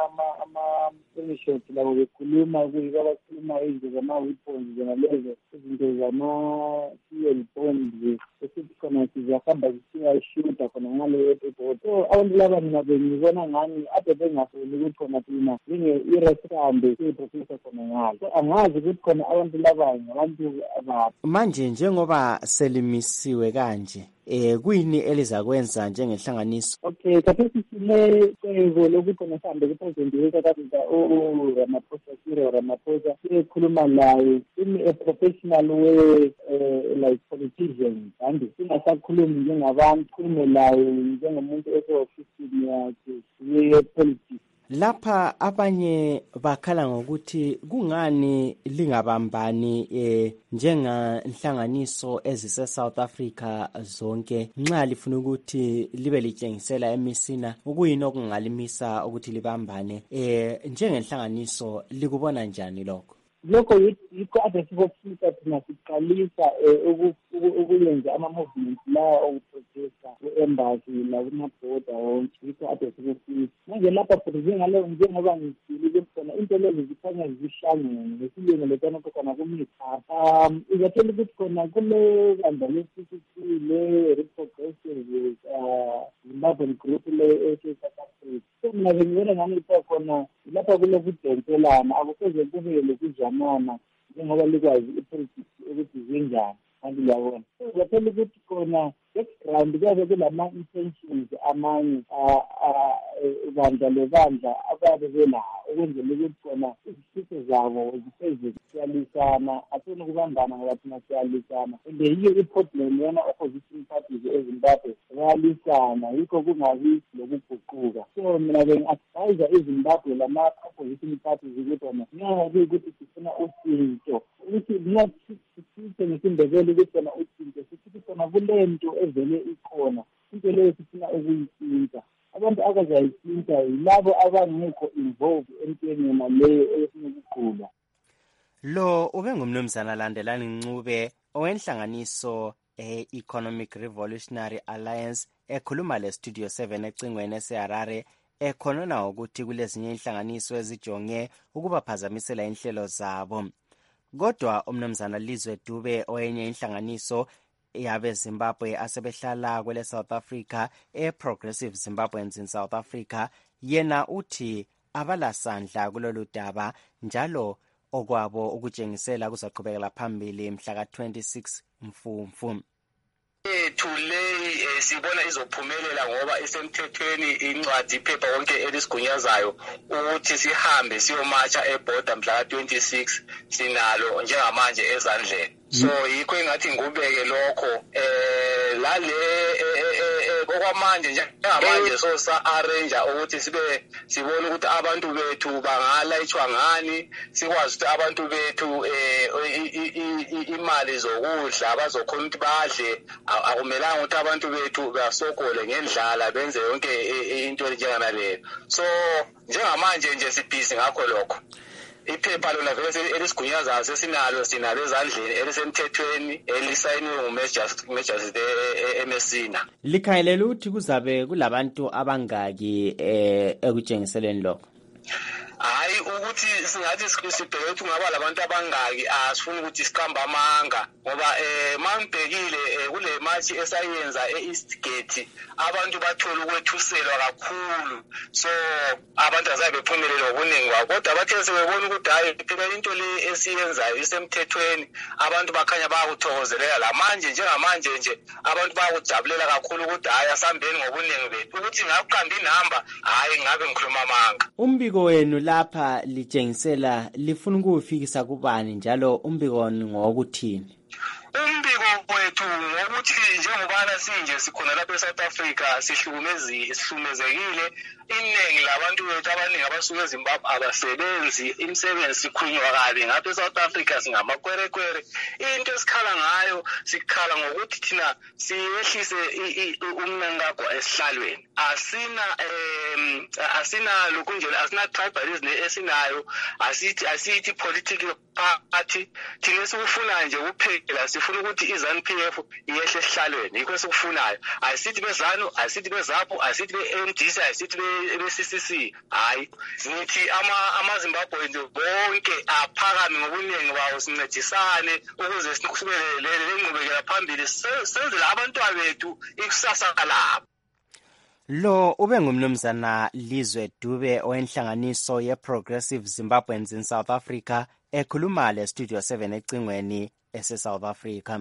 ama-screenshots labo bekhuluma kuyiko abakhuluma izinto zama-weapons njenalezo izinto zama-fuel bombs esithi khona sizahamba siyashuta khona ngale so abantu laba mina bengibona ngani ade bengafuni ukuthi khona thina njenge-irestaurant siyiprofisa khona ngalo so angazi ukuthi khona abantu laba ngabantu abaphi manje njengoba selimisiwe kanje eh kuyini elizakwenza njengenhlanganiso. Okay kaphesi sile cebo lokuthi ngihambe ku-president we-South Africa uRamaphosa Cyril Ramaphosa sikhuluma naye in a professional way like politicians and singasakhulumi njengabantu khulume naye njengomuntu ese-ofisini yakhe ye-politics. Lapha abanye bakhala ngokuthi kungani lingabambani eh njengenhlanganiso ezise South Africa zonke nxa lifuna ukuthi libe litshengisela eMessina ukuyini okungalimisa ukuthi libambane eh njengenhlanganiso likubona njani lokho? Lokho yikho ade sikufisa thina siqalisa ukuyenza ama-movement lawa okuprotesta ku-embassy la kuma-border wonke yikho ade sikufisa manje lapha futhi njengaleyo njengoba ngisilile khona into lezo zikhanya zihlangene ngesilungu letana khona kumithapha um izathola ukuthi khona kule banda le-C C C le-reprogressive Zimbabwean group le e-South Africa. So mina bengibona ngani kuthiwa khona lapha kulokudonselana akusoze kube lokuzamana njengoba likwazi i-politics ukuthi zinjani kanti uyabona. So ngaphela ukuthi khona background kuyabe kulama-intentions amanye bandla lebandla ababe belawo ukwenzela ukuthi khona izifiso zabo zisezisiyalisana asone ukubambana ngoba thina siyalisana and yiyo i-problem yona opposition parties ezimbabwe bayalisana yikho kungabi lokuguquka. So mina bengi-advisa izimbabwe lama-opposition parties ukuthi ona ngenxa ukuthi sifuna utshintsho ukuthi not sisithe ngesindebele ukuthi khona utshintsho sisithi khona kule nto evele ikhona into leyo sifuna ukuyitshintsha. Abantu abazayitshintsha yilabo abangekho involved entweni yona leyo efuna ukuqhuba. Lo ube ngumnumzana Landelani Ncube owenhlanganiso e-Economic Revolutionary Alliance ekhuluma le Studio seven ecingweni eseHarare ekhonona ukuthi kulezinye inhlanganiso ezijonge ukubaphazamisela inhlelo zabo. Kodwa umnumzana Lizwe Dube oyenye inhlanganiso yabe Zimbabwe asebehlala kwele South Africa e-Progressive Zimbabweans in South Africa yena uthi abalasandla kulolu daba njalo okwabo ukutshengisela kuzaqhubekela phambili mhla ka twenty-six Mfumfu. Ethu le sibona izophumelela ngoba isemthethweni incwadi iphepha konke elisigunyazayo ukuthi sihambe siyomatsha eborder mhla ka twenty-six sinalo njengamanje ezandleni. So yikho engathi ngubeke lokho eh la le okwamanje njengamanje so sa arrange ukuthi sibe sibone ukuthi abantu bethu bangalayitshwa ngani sikwazi ukuthi abantu bethu eh imali zokudla abazokhona ukuthi badle akumelanga ukuthi abantu bethu basokole ngendlala benze yonke into njengana leyo. So njengamanje nje sibhizi ngakho lokho. Iphepha lona vele elisigunyazayo sesinalo sinalo ezandleni elisemthethweni elisayiniwe nguMajor eMessina. Likhayelela ukuthi kuzabe kulabantu abangaki eh ekutshengiseleni lokho. Hayi ukuthi singathi sibheke ukuthi ngaba labantu abangaki asifuni ukuthi sikhamba amanga ngoba eh mangibhekile kule match esayenza eEast Gate abantu bathola ukwethuselwa kakhulu so abantu azabe bephumelele ngokuningi kwabo kodwa bathe sebebona ukuthi hayi phela into le esiyenzayo isemthethweni abantu bakhanya bayakuthokozelela la manje njengamanje nje abantu bayakujabulela kakhulu ukuthi hayi asambeni ngokuningi bethu ukuthi ngakuqamba inamba hayi ngabe ngikhuluma amanga. Umbiko wenu lapha litshengisela lifuna ukufikisa kubani njalo umbiko ngokuthini? Umbiko wethu ngokuthi njengobana sinje sikhona lapha eSouth Africa sihlukumezi sihlumezekile iningi labantu bethu abaningi abasuka eZimbabwe abasebenzi imisebenzi sikhunywa kabi ngapha eSouth Africa singamakwerekwere into esikhala ngayo sikhala ngokuthi thina siyehlise umnangagwa esihlalweni asina em asina lokunjela asina tribalism esinayo asithi asithi political party thina sikufuna nje kuphela sifuna ukuthi iZANU P F iyehle esihlalweni yikho sikufunayo asithi bezanu asithi bezapu asithi be-M D C asithi be-C C C hayi nithi ama amaZimbabwe nje bonke aphakame ngobuningi bawo sincedisane ukuze siqhubelele lenqubekela phambili senzele abantwana bethu ikusasa labo. Lo ube ngumnumzana Lizwe Dube owenhlanganiso ye-Progressive Zimbabweans in South Africa ekhuluma le Studio seven ecingweni ese South Africa.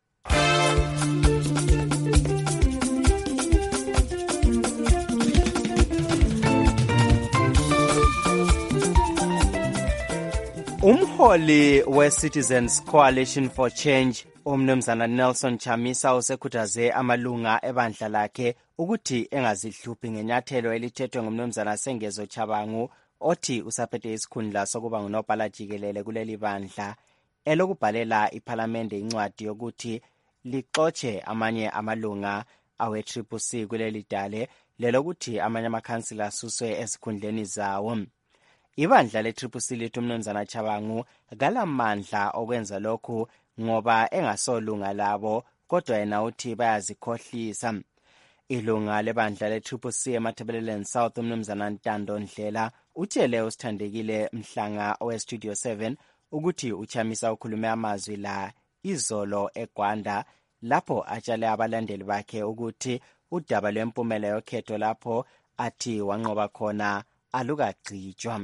Umholi we-Citizens Coalition for Change umnumzana Nelson Chamisa usekhuthaze amalunga ebandla lakhe ukuthi engazihluphi ngenyathelo elithethwe ngumnumzana Sengezo Chabangu othi usaphethe isikhundla sokuba ngunobhala jikelele kuleli bandla elokubhalela iParliament incwadi yokuthi lixotshe amanye amalunga awe-Triple C kuleli dale lelokuthi amanye amakhansila asuswe ezikhundleni zawo. Ibandla le-Triple C lithi umnumzana Chabangu kalamandla okwenza lokhu ngoba engasolunga labo kodwa yena uthi bayazikhohlisa. Ilunga lebandla le-Triple C eMatabeleland South umnumzana Ntando Ndlela utshele usithandekile Mhlanga owe-Studio seven ukuthi uChamisa ukhulume amazwi la izolo eGwanda lapho atshale abalandeli bakhe ukuthi udaba lwempumela yokhetho lapho athi wanqoba khona alukagcijwa.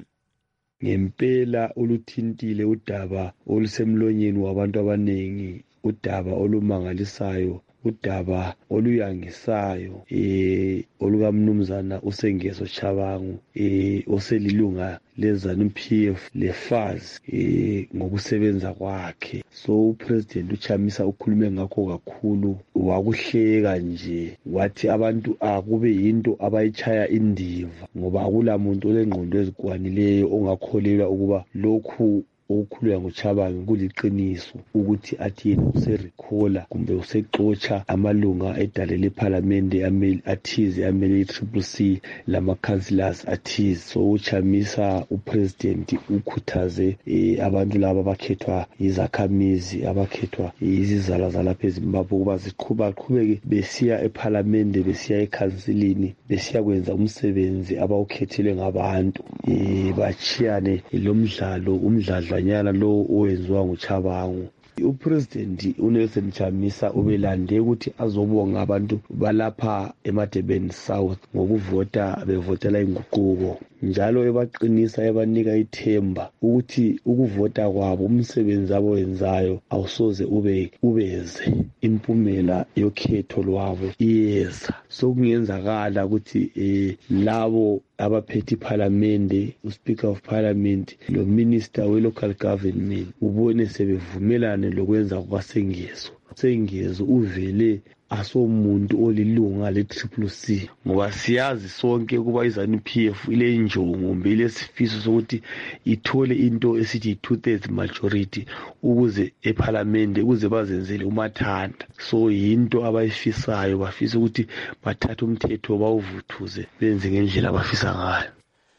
Ngempela uluthintile udaba olusemlonyeni wabantu abanengi, udaba olumangalisayo, udaba oluyangisayo eh olukamnumzana uSengezo Chabangu eh oselilunga leZANU P F leFAZ eh ngokusebenza kwakhe. So upresident uChamisa ukhulume ngakho kakhulu, wakuhleka nje wathi abantu akube yinto abayichaya indiva ngoba akulamuntu olengqondo ezikwanileyo ongakholelwa ukuba lokhu okukhulunywa nguChabangu kuliqiniso ukuthi athi yena userecalla kumbe usexotsha amalunga edale lephalamende athize amele i-Triple C lama-councillors athize. So uChamisa upresident ukhuthaze eh, abantu laba abakhethwa izakhamizi, abakhethwa izizalwa zalapha eZimbabwe ukuba ziqhuba qhubeke besiya ephalamende, besiya ekhansilini, besiya kwenza umsebenzi abawukhethelwe ngabantu, eh, bachiyane lo mdlalo umdladla nyala lo owenziwa nguChabangu. Upresident uNelson Chamisa ubelande ukuthi azobonga abantu balapha eMadebeni South ngokuvota bevotela inguquko, njalo ebaqinisa ebanika ithemba ukuthi ukuvota kwabo umsebenzi abawenzayo awusoze ube ubeze impumela yokhetho lwabo iyeza. Sokungenzakala ukuthi eh, labo abaphethe iPhalamende, uSpeaker of Parliament lo Minister we Local Government ubone sebevumelane lokwenza kwaSengezo. Sengezo uvele asomuntu olilunga le-Triple C ngoba siyazi sonke ukuba iZANU P F ile injongo mbe ilesifiso sokuthi ithole into esithi yi-two-thirds majority ukuze ephalamende ukuze bazenzele umathanda. So yinto abayifisayo, bafisa ukuthi bathathe umthetho bawuvuthuze benze ngendlela abafisa ngayo.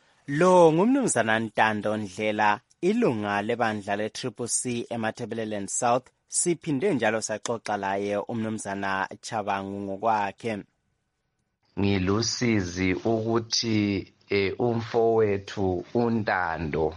Lo ngumnumzana Ntando Ndlela, ilunga lebandla le-Triple C eMatabeleland South. Siphinde njalo saxoxa laye umnumzana Chabangu ngokwakhe. Ngilusizi ukuthi e, umfowethu uNtando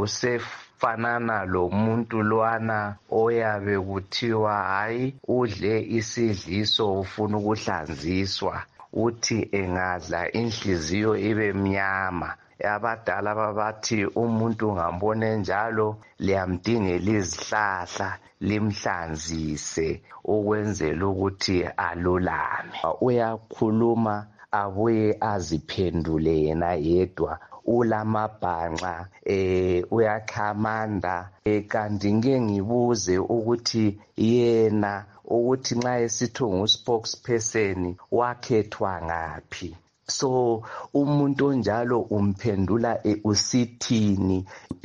usefanana lo muntu lwana oyabe kuthiwa hayi udle isidliso ufuna ukuhlanziswa, uthi engadla inhliziyo ibe mnyama. Abadala babathi umuntu ngambone njalo liyamdingela izihlahla limhlanzise ukwenzela ukuthi alulame. Uyakhuluma abuye aziphendule yena yedwa, ulamabhanqa eh uyakhamanda eh, kanti ngeke ngibuze ukuthi yena ukuthi nxa esithi ngu-spokesperson wakhethwa ngaphi. So umuntu onjalo umphendula e usithini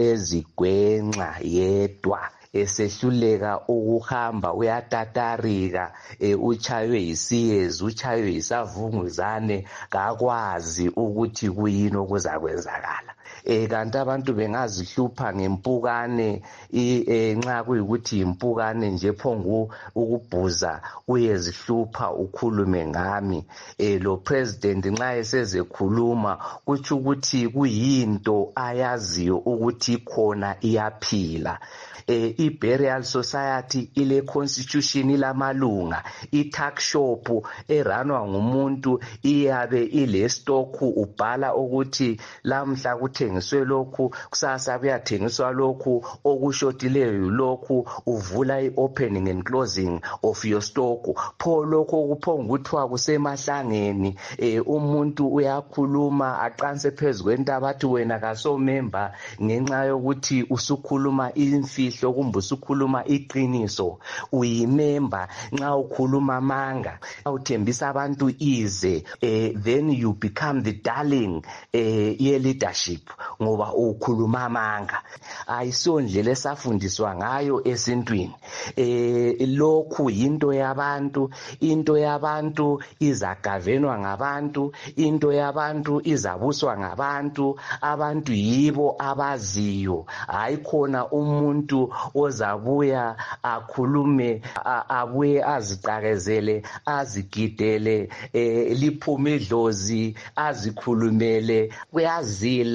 ezigwenxa yedwa esehluleka ukuhamba uyatatarika e uchaywe isiyezi uchaywe isavunguzane kakwazi ukuthi kuyini okuzakwenzakala. E kanti abantu bengazihlupha ngempukane e nxa kuyikuthi impukane nje phongu ukubhuza uyezihlupha ukhulume ngami. E lo president nxa esezekhuluma kuthi ukuthi kuyinto ayaziyo ukuthi khona iyaphila. Eh, i-Burial Society ile constitution ilamalunga, i-tuck shop eranwa ngumuntu iyabe ile stock, ubhala ukuthi lamhla kuthengiswe lokhu, kusasa kuyathengiswa lokhu, okushotileyo lokhu, uvula i-opening and closing of your stock. Pho lokho kuphonga ukuthiwa kusemahlangeni, eh, umuntu uyakhuluma aqanse phezu kwentaba athi wena kaso member ngenxa yokuthi usukhuluma imfihlo kumbe usukhuluma iqiniso. Uyimember nxa ukhuluma amanga, uthembisa abantu ize, eh, then you become the darling eh, ye leadership ngoba ukhuluma amanga. Ayisondlela esafundiswa ngayo esintwini. Eh, lokhu yinto yabantu, into yabantu izagavenwa ngabantu, into yabantu izabuswa ngabantu, abantu yibo abaziyo. Hayikhona umuntu ozabuya akhulume abuye aziqakezele azigidele eh, liphume idlozi azikhulumele. Kuyazila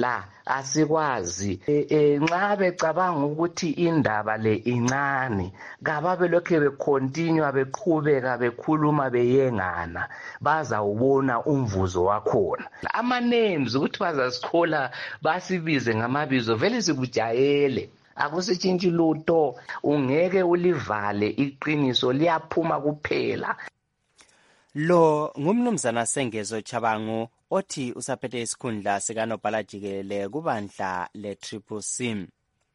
asikwazi nxa becabanga ukuthi indaba le incane kababe lokhe becontinue beqhubeka bekhuluma beyengana bazawubona umvuzo wakhona. Ama names ukuthi bazasithola basibize ngamabizo vele sikujayele akusitshintshi lutho, ungeke ulivale iqiniso liyaphuma kuphela. Lo ngumnumzana Sengezo Chabangu othi usaphethe isikhundla sikanobhala jikelele kubandla le-Triple C.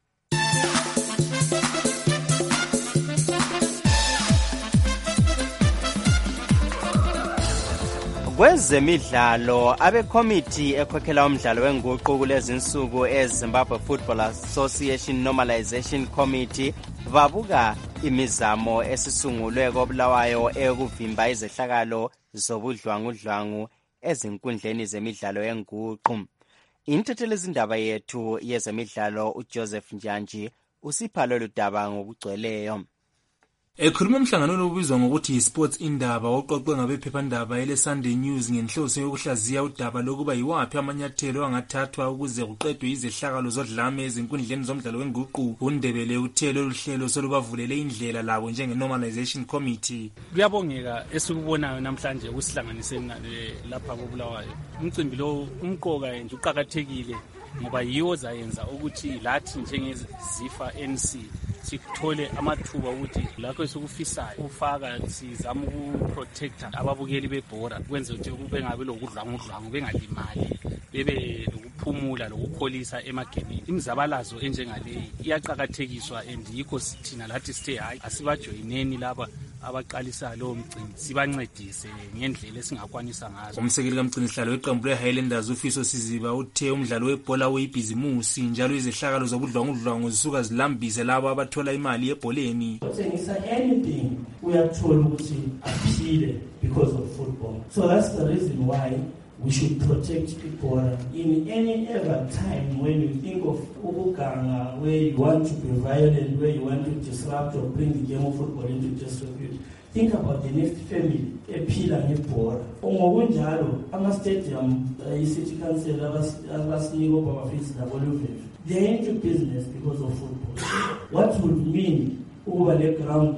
Kwezemidlalo abekomiti ekhokhela umdlalo wenguqu kulezi insuku eZimbabwe Football Association Normalization Committee babuka imizamo esisungulwe koBulawayo ekuvimba izehlakalo zobudlwangudlwangu ezinkundleni zemidlalo yenguqu. Inthetheli izindaba yethu yezemidlalo uJoseph Njanji usipha lolu daba ngokugcweleyo. Ekhuluma emhlanganweni obizwa ngokuthi yiSports Indaba oqoqwe ngabephephandaba ele-Sunday News ngenhloso yokuhlaziya udaba lokuba yiwaphi amanyathelo angathathwa ukuze kuqedwe izehlakalo zodlame ezinkundleni zomdlalo wenguqu, uNdebele uthe lolu hlelo solubavulele indlela labo njenge-Normalization Committee. Kuyabongeka esikubonayo namhlanje ukusihlanganiseni lapha koBulawayo. Umcimbi lo umqoka nje uqhakathekile ngoba yiwo zayenza ukuthi lathi njengezifa N C sithole amathuba ukuthi lakho esikufisayo ufaka sizama ukuprotecta ababukeli bebhora kwenze ukuthi kube ngabe lokudlwangudlwangu bengalimali bebe lokuphumula lokupholisa emagemini. Imizabalazo enjengaleyi iyaqhakathekiswa and yikho sithina lathi sithe hayi asibajoyineni laba abaqalisa lo mcimbi sibancedise ngendlela esingakwanisa ngazo. Umsekeli kamgcinisihlalo weqembu leHighlanders uFiso Siziba uthe umdlalo webhola uyibhizimusi njalo izehlakalo zobudlwangudlwangu zisuka zilambise labo abathola imali ebholeni. Uthengisa anything uyathola ukuthi aphile because of football. So that's the reason why we should protect people in any ever time when you think of Ubuganga, where you want to be violent, where you want to disrupt or bring the game of football into disrepute. Think about the next family, a pillar and a poor. Ongokunjalo, ama-stadium, i-city council, abasinika obabafisi naboluvelu. They are into business because of football. What would mean over the ground,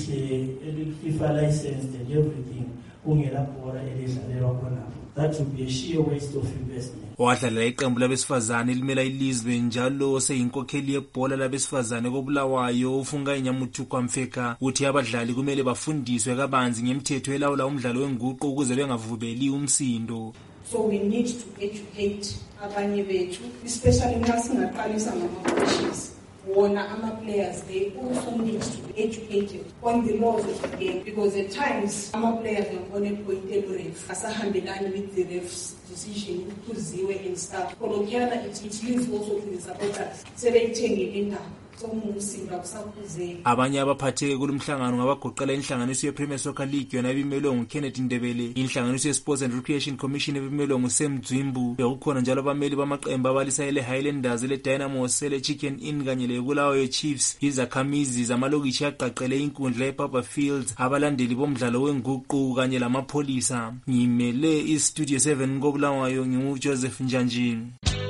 the FIFA licensed and everything, ungelapora elidlalelwa khonapho. That would be a sheer waste of investment. Wadlala iqembu labesifazane elimela ilizwe njalo seyinkokheli yebhola labesifazane koBulawayo ufunga inyamuthu kwaMfeka uthi abadlali kumele bafundiswe kabanzi ngemithetho elawula umdlalo wenguqu ukuze bengavubeli umsindo. So we need to educate abanye bethu, especially nxa singaqalisa ngama-coaches. Wona ama-players, they also need to be educated on the laws of the game, because at times ama-players ngabona point eburef asahambelani with the ref's decision ukuziwe and stuff. Kolokuyana it, it leads also to the supporters sebeyithengile indaba. Abanye abaphatheke kulumhlangano ngabagoqela inhlanganiso ye-Premier Soccer League yona ebimelwe nguKenneth Ndebele, inhlanganiso ye-Sports and Recreation Commission ebimelwe nguSam Dzwimbu. Bekukhona njalo abameli bamaqembu abalisa ele-Highlanders, ele-Dynamos, ele-Chicken Inn kanye le-Bulawayo Chiefs, izakhamizi zamalokishi aqaqele inkundla ePapa Fields, abalandeli bomdlalo wenguqu kanye lamapholisa. Ngimele iStudio seven koBulawayo nginguJoseph Njanjini.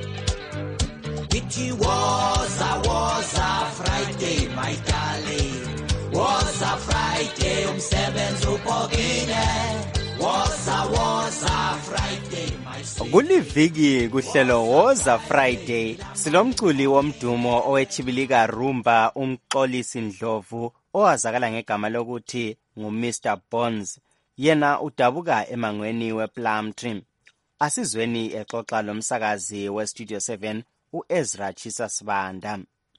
It was a was a Friday, my darling. Was a Friday, umsebenzi upokile. Was a was a Friday, my sweet. Kuliviki kuhlelo Woza Friday silomculi womdumo owechibilika rumba umxolisi Ndlovu owazakala ngegama lokuthi nguMister Bones. Yena udabuka emangweni wePlumtree. Asizweni exoxa lomsakazi weStudio seven uEzra Chisa Sibanda.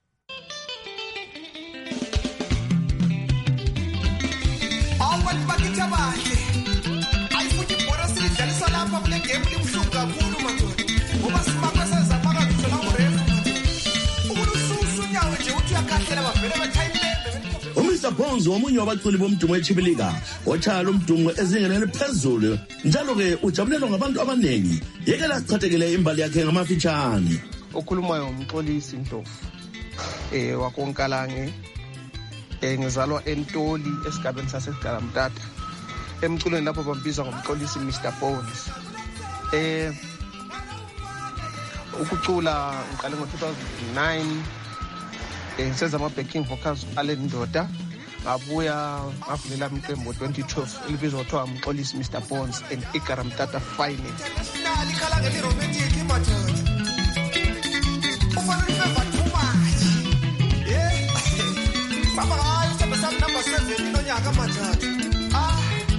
Abantu bakithi abahle ayifuthi ibhola silidlalisa lapha kule game libuhlungu kakhulu madoda ngoba simakwe senza phakathi la urefu ukususa unyawo nje uthi uyakahlela bavele bathayile. uMister Bones omunye wabaculi bomdumo eChibilika otshaya umdumo ezingeni eliphezulu njalo ke ujabulelwa ngabantu abaningi. Yeke la sichathekele imbali yakhe ngamafitshane. Okhulumayo umxolisi Ndlovu eh wakonkalange eh ngizalwa eNtoli esigabeni saseGalamtata emculweni lapho bambiza ngomxolisi Mister Bones. Eh ukucula ngiqale ngo two thousand nine eh senza ama backing vocals ale ndoda ngabuya ngavulela iqembu ngo twenty twelve elibizwa kuthiwa Mxolisi Mister Bones and Igara Mtata Finance. Ikhala ngeli romantic imathanda ufana ifeva too much eh baba hayi sebe sam number seven inonyaka mathanda ah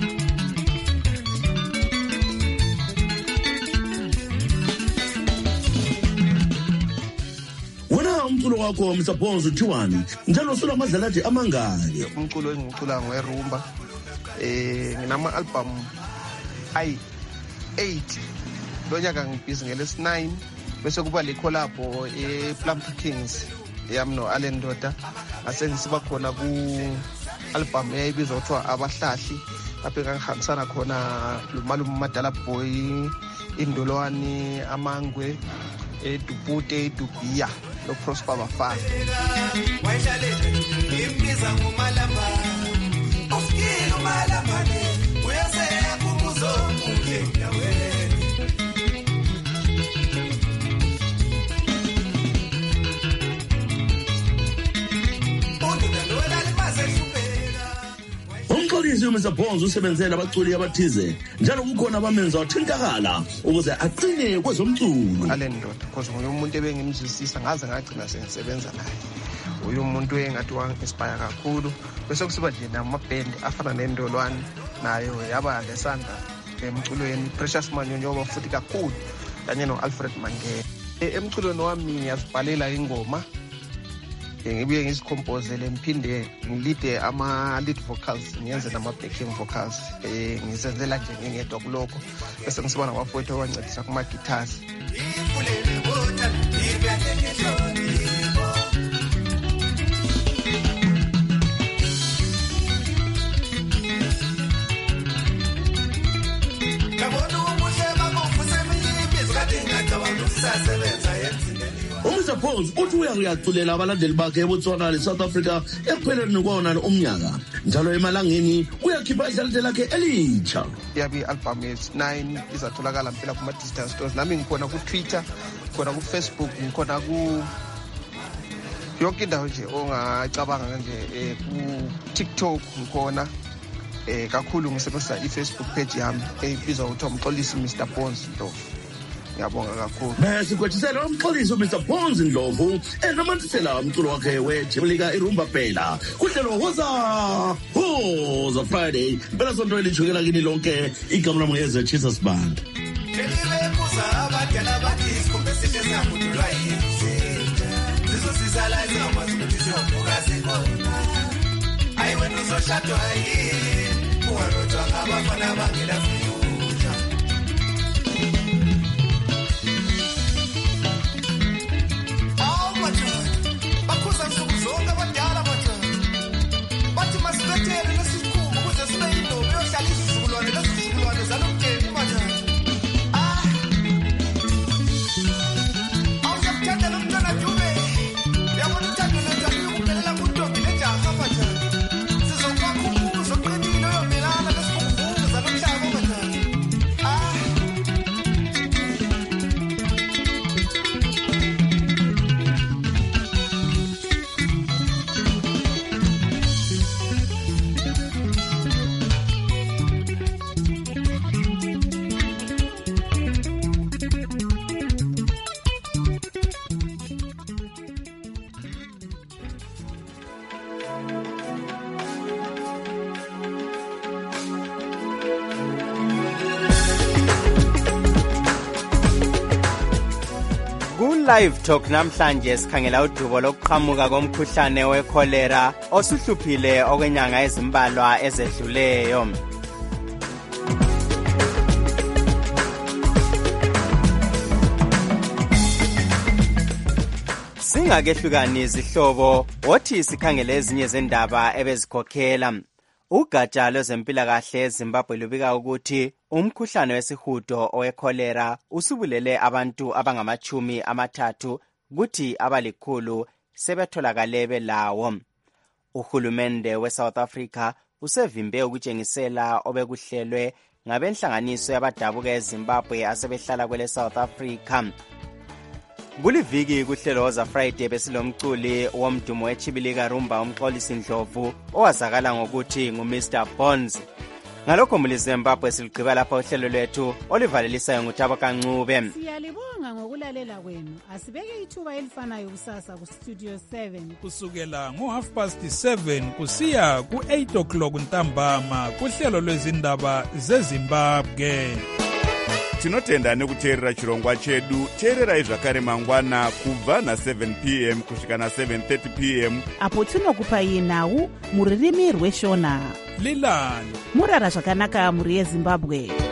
wena umculo wakho Mister Bones uthiwani njalo usula madlala athi amangaki? Umculo engicula ngerumba eh nginama album ay eight lo nyaka ngibhizi ngeles nine bese kuba le collab e Plum Kings yami no Allen Ndoda ase ngisiba khona ku album eyibizwa kuthiwa Abahlahli lapho engihambisana khona lo malume Madala Boy Indolwani Amangwe edupute edubia lo Prosper Bafana wayishalele imbiza ngumalamba ufike umalamba uyase kumuzo muje yawe Umxolisi uMister Bones usebenzela abaculi abathize njalo kukhona abamenza wathintakala ukuze aqine kwezomculo. Ale ndoda because nguye umuntu ebengimzwisisa ngaze ngagcina sengisebenza naye. Uyu umuntu engathi wanginspire kakhulu bese kusiba nje namaband afana neNdolwani nayo yaba lesandla emculweni Precious Manyonyoba futhi kakhulu kanye no Alfred Mangene. Emculweni wami ngiyazibhalela ingoma ngibuye ngizikompozele ngiphinde ngilide ama lead vocals ngiyenze nama backing vocals eh ngisenzela nje ngingedwa kuloko bese ngisibona abafowethu abancedisa kuma guitars. uMister Bones uthi uyakuyaculela abalandeli bakhe eBotswana leSouth Africa ekupheleni kwona umnyaka njalo emalangeni uyakhipha idlalite lakhe elitsha. Yabi album is nine izatholakala mpela kuma digital stores nami ngikhona ku Twitter khona ku Facebook ngikhona ku yonke indawo nje ongacabanga nje ku TikTok ngikhona eh kakhulu ngisebenzisa iFacebook page yami ebizwa ukuthi Mxolisi Mister Bones Ndlovu. Ngiyabonga kakhulu. Bese kwethisela umxolisi uMister Bones Ndlovu enamathisela umculo wakhe weJebulika irumba phela kuhlelo hoza hoza Friday phela sonto elichukela kini lonke igama lami ngeze Jesus Band. Kelile kuza abadala bathi sikhombese sesiyakudulwa yini sizosizala izama zokuthisiyovuka sikhona ayi wena uzoshadwa yini uwarojwa ngabafana abangela Live Talk namhlanje sikhangela udubo lokuqhamuka komkhuhlane wecholera osuhluphile okwenyanga ezimbalwa ezedluleyo. Singakehlukani izihlobo othi sikhangele ezinye zendaba ebezikhokhela. Ugatsha lwezempilakahle eZimbabwe lubika ukuthi umkhuhlane wesihudo owecholera usubulele abantu abangamachumi amathathu kuthi abalikhulu sebetholakale belawo. Uhulumende weSouth Africa usevimbe ukutshengisela obekuhlelwe ngabenhlanganiso yabadabuka eZimbabwe asebehlala kwele South Africa. kuliviki kuhlelo Woza Friday besilomculi womdumo wechibilika rumba umxolisi Ndlovu owazakala ngokuthi nguMr Bonds. Ngalokho muli Zimbabwe siligqiba lapha uhlelo lwethu olivalelisayo nguThabo Kancube. Siyalibonga ngokulalela kwenu. Asibeke ithuba elifanayo kusasa ku Studio seven kusukela ngo half past seven kusiya ku eight o'clock ntambama kuhlelo lwezindaba zeZimbabwe. Tinotenda nekuteerera chirongwa chedu. Teererai zvakare mangwana kubva na seven p m kusvika na seven thirty p m apo tinokupai nhau muririmi rweshona Lilani murara zvakanaka muri yeZimbabwe.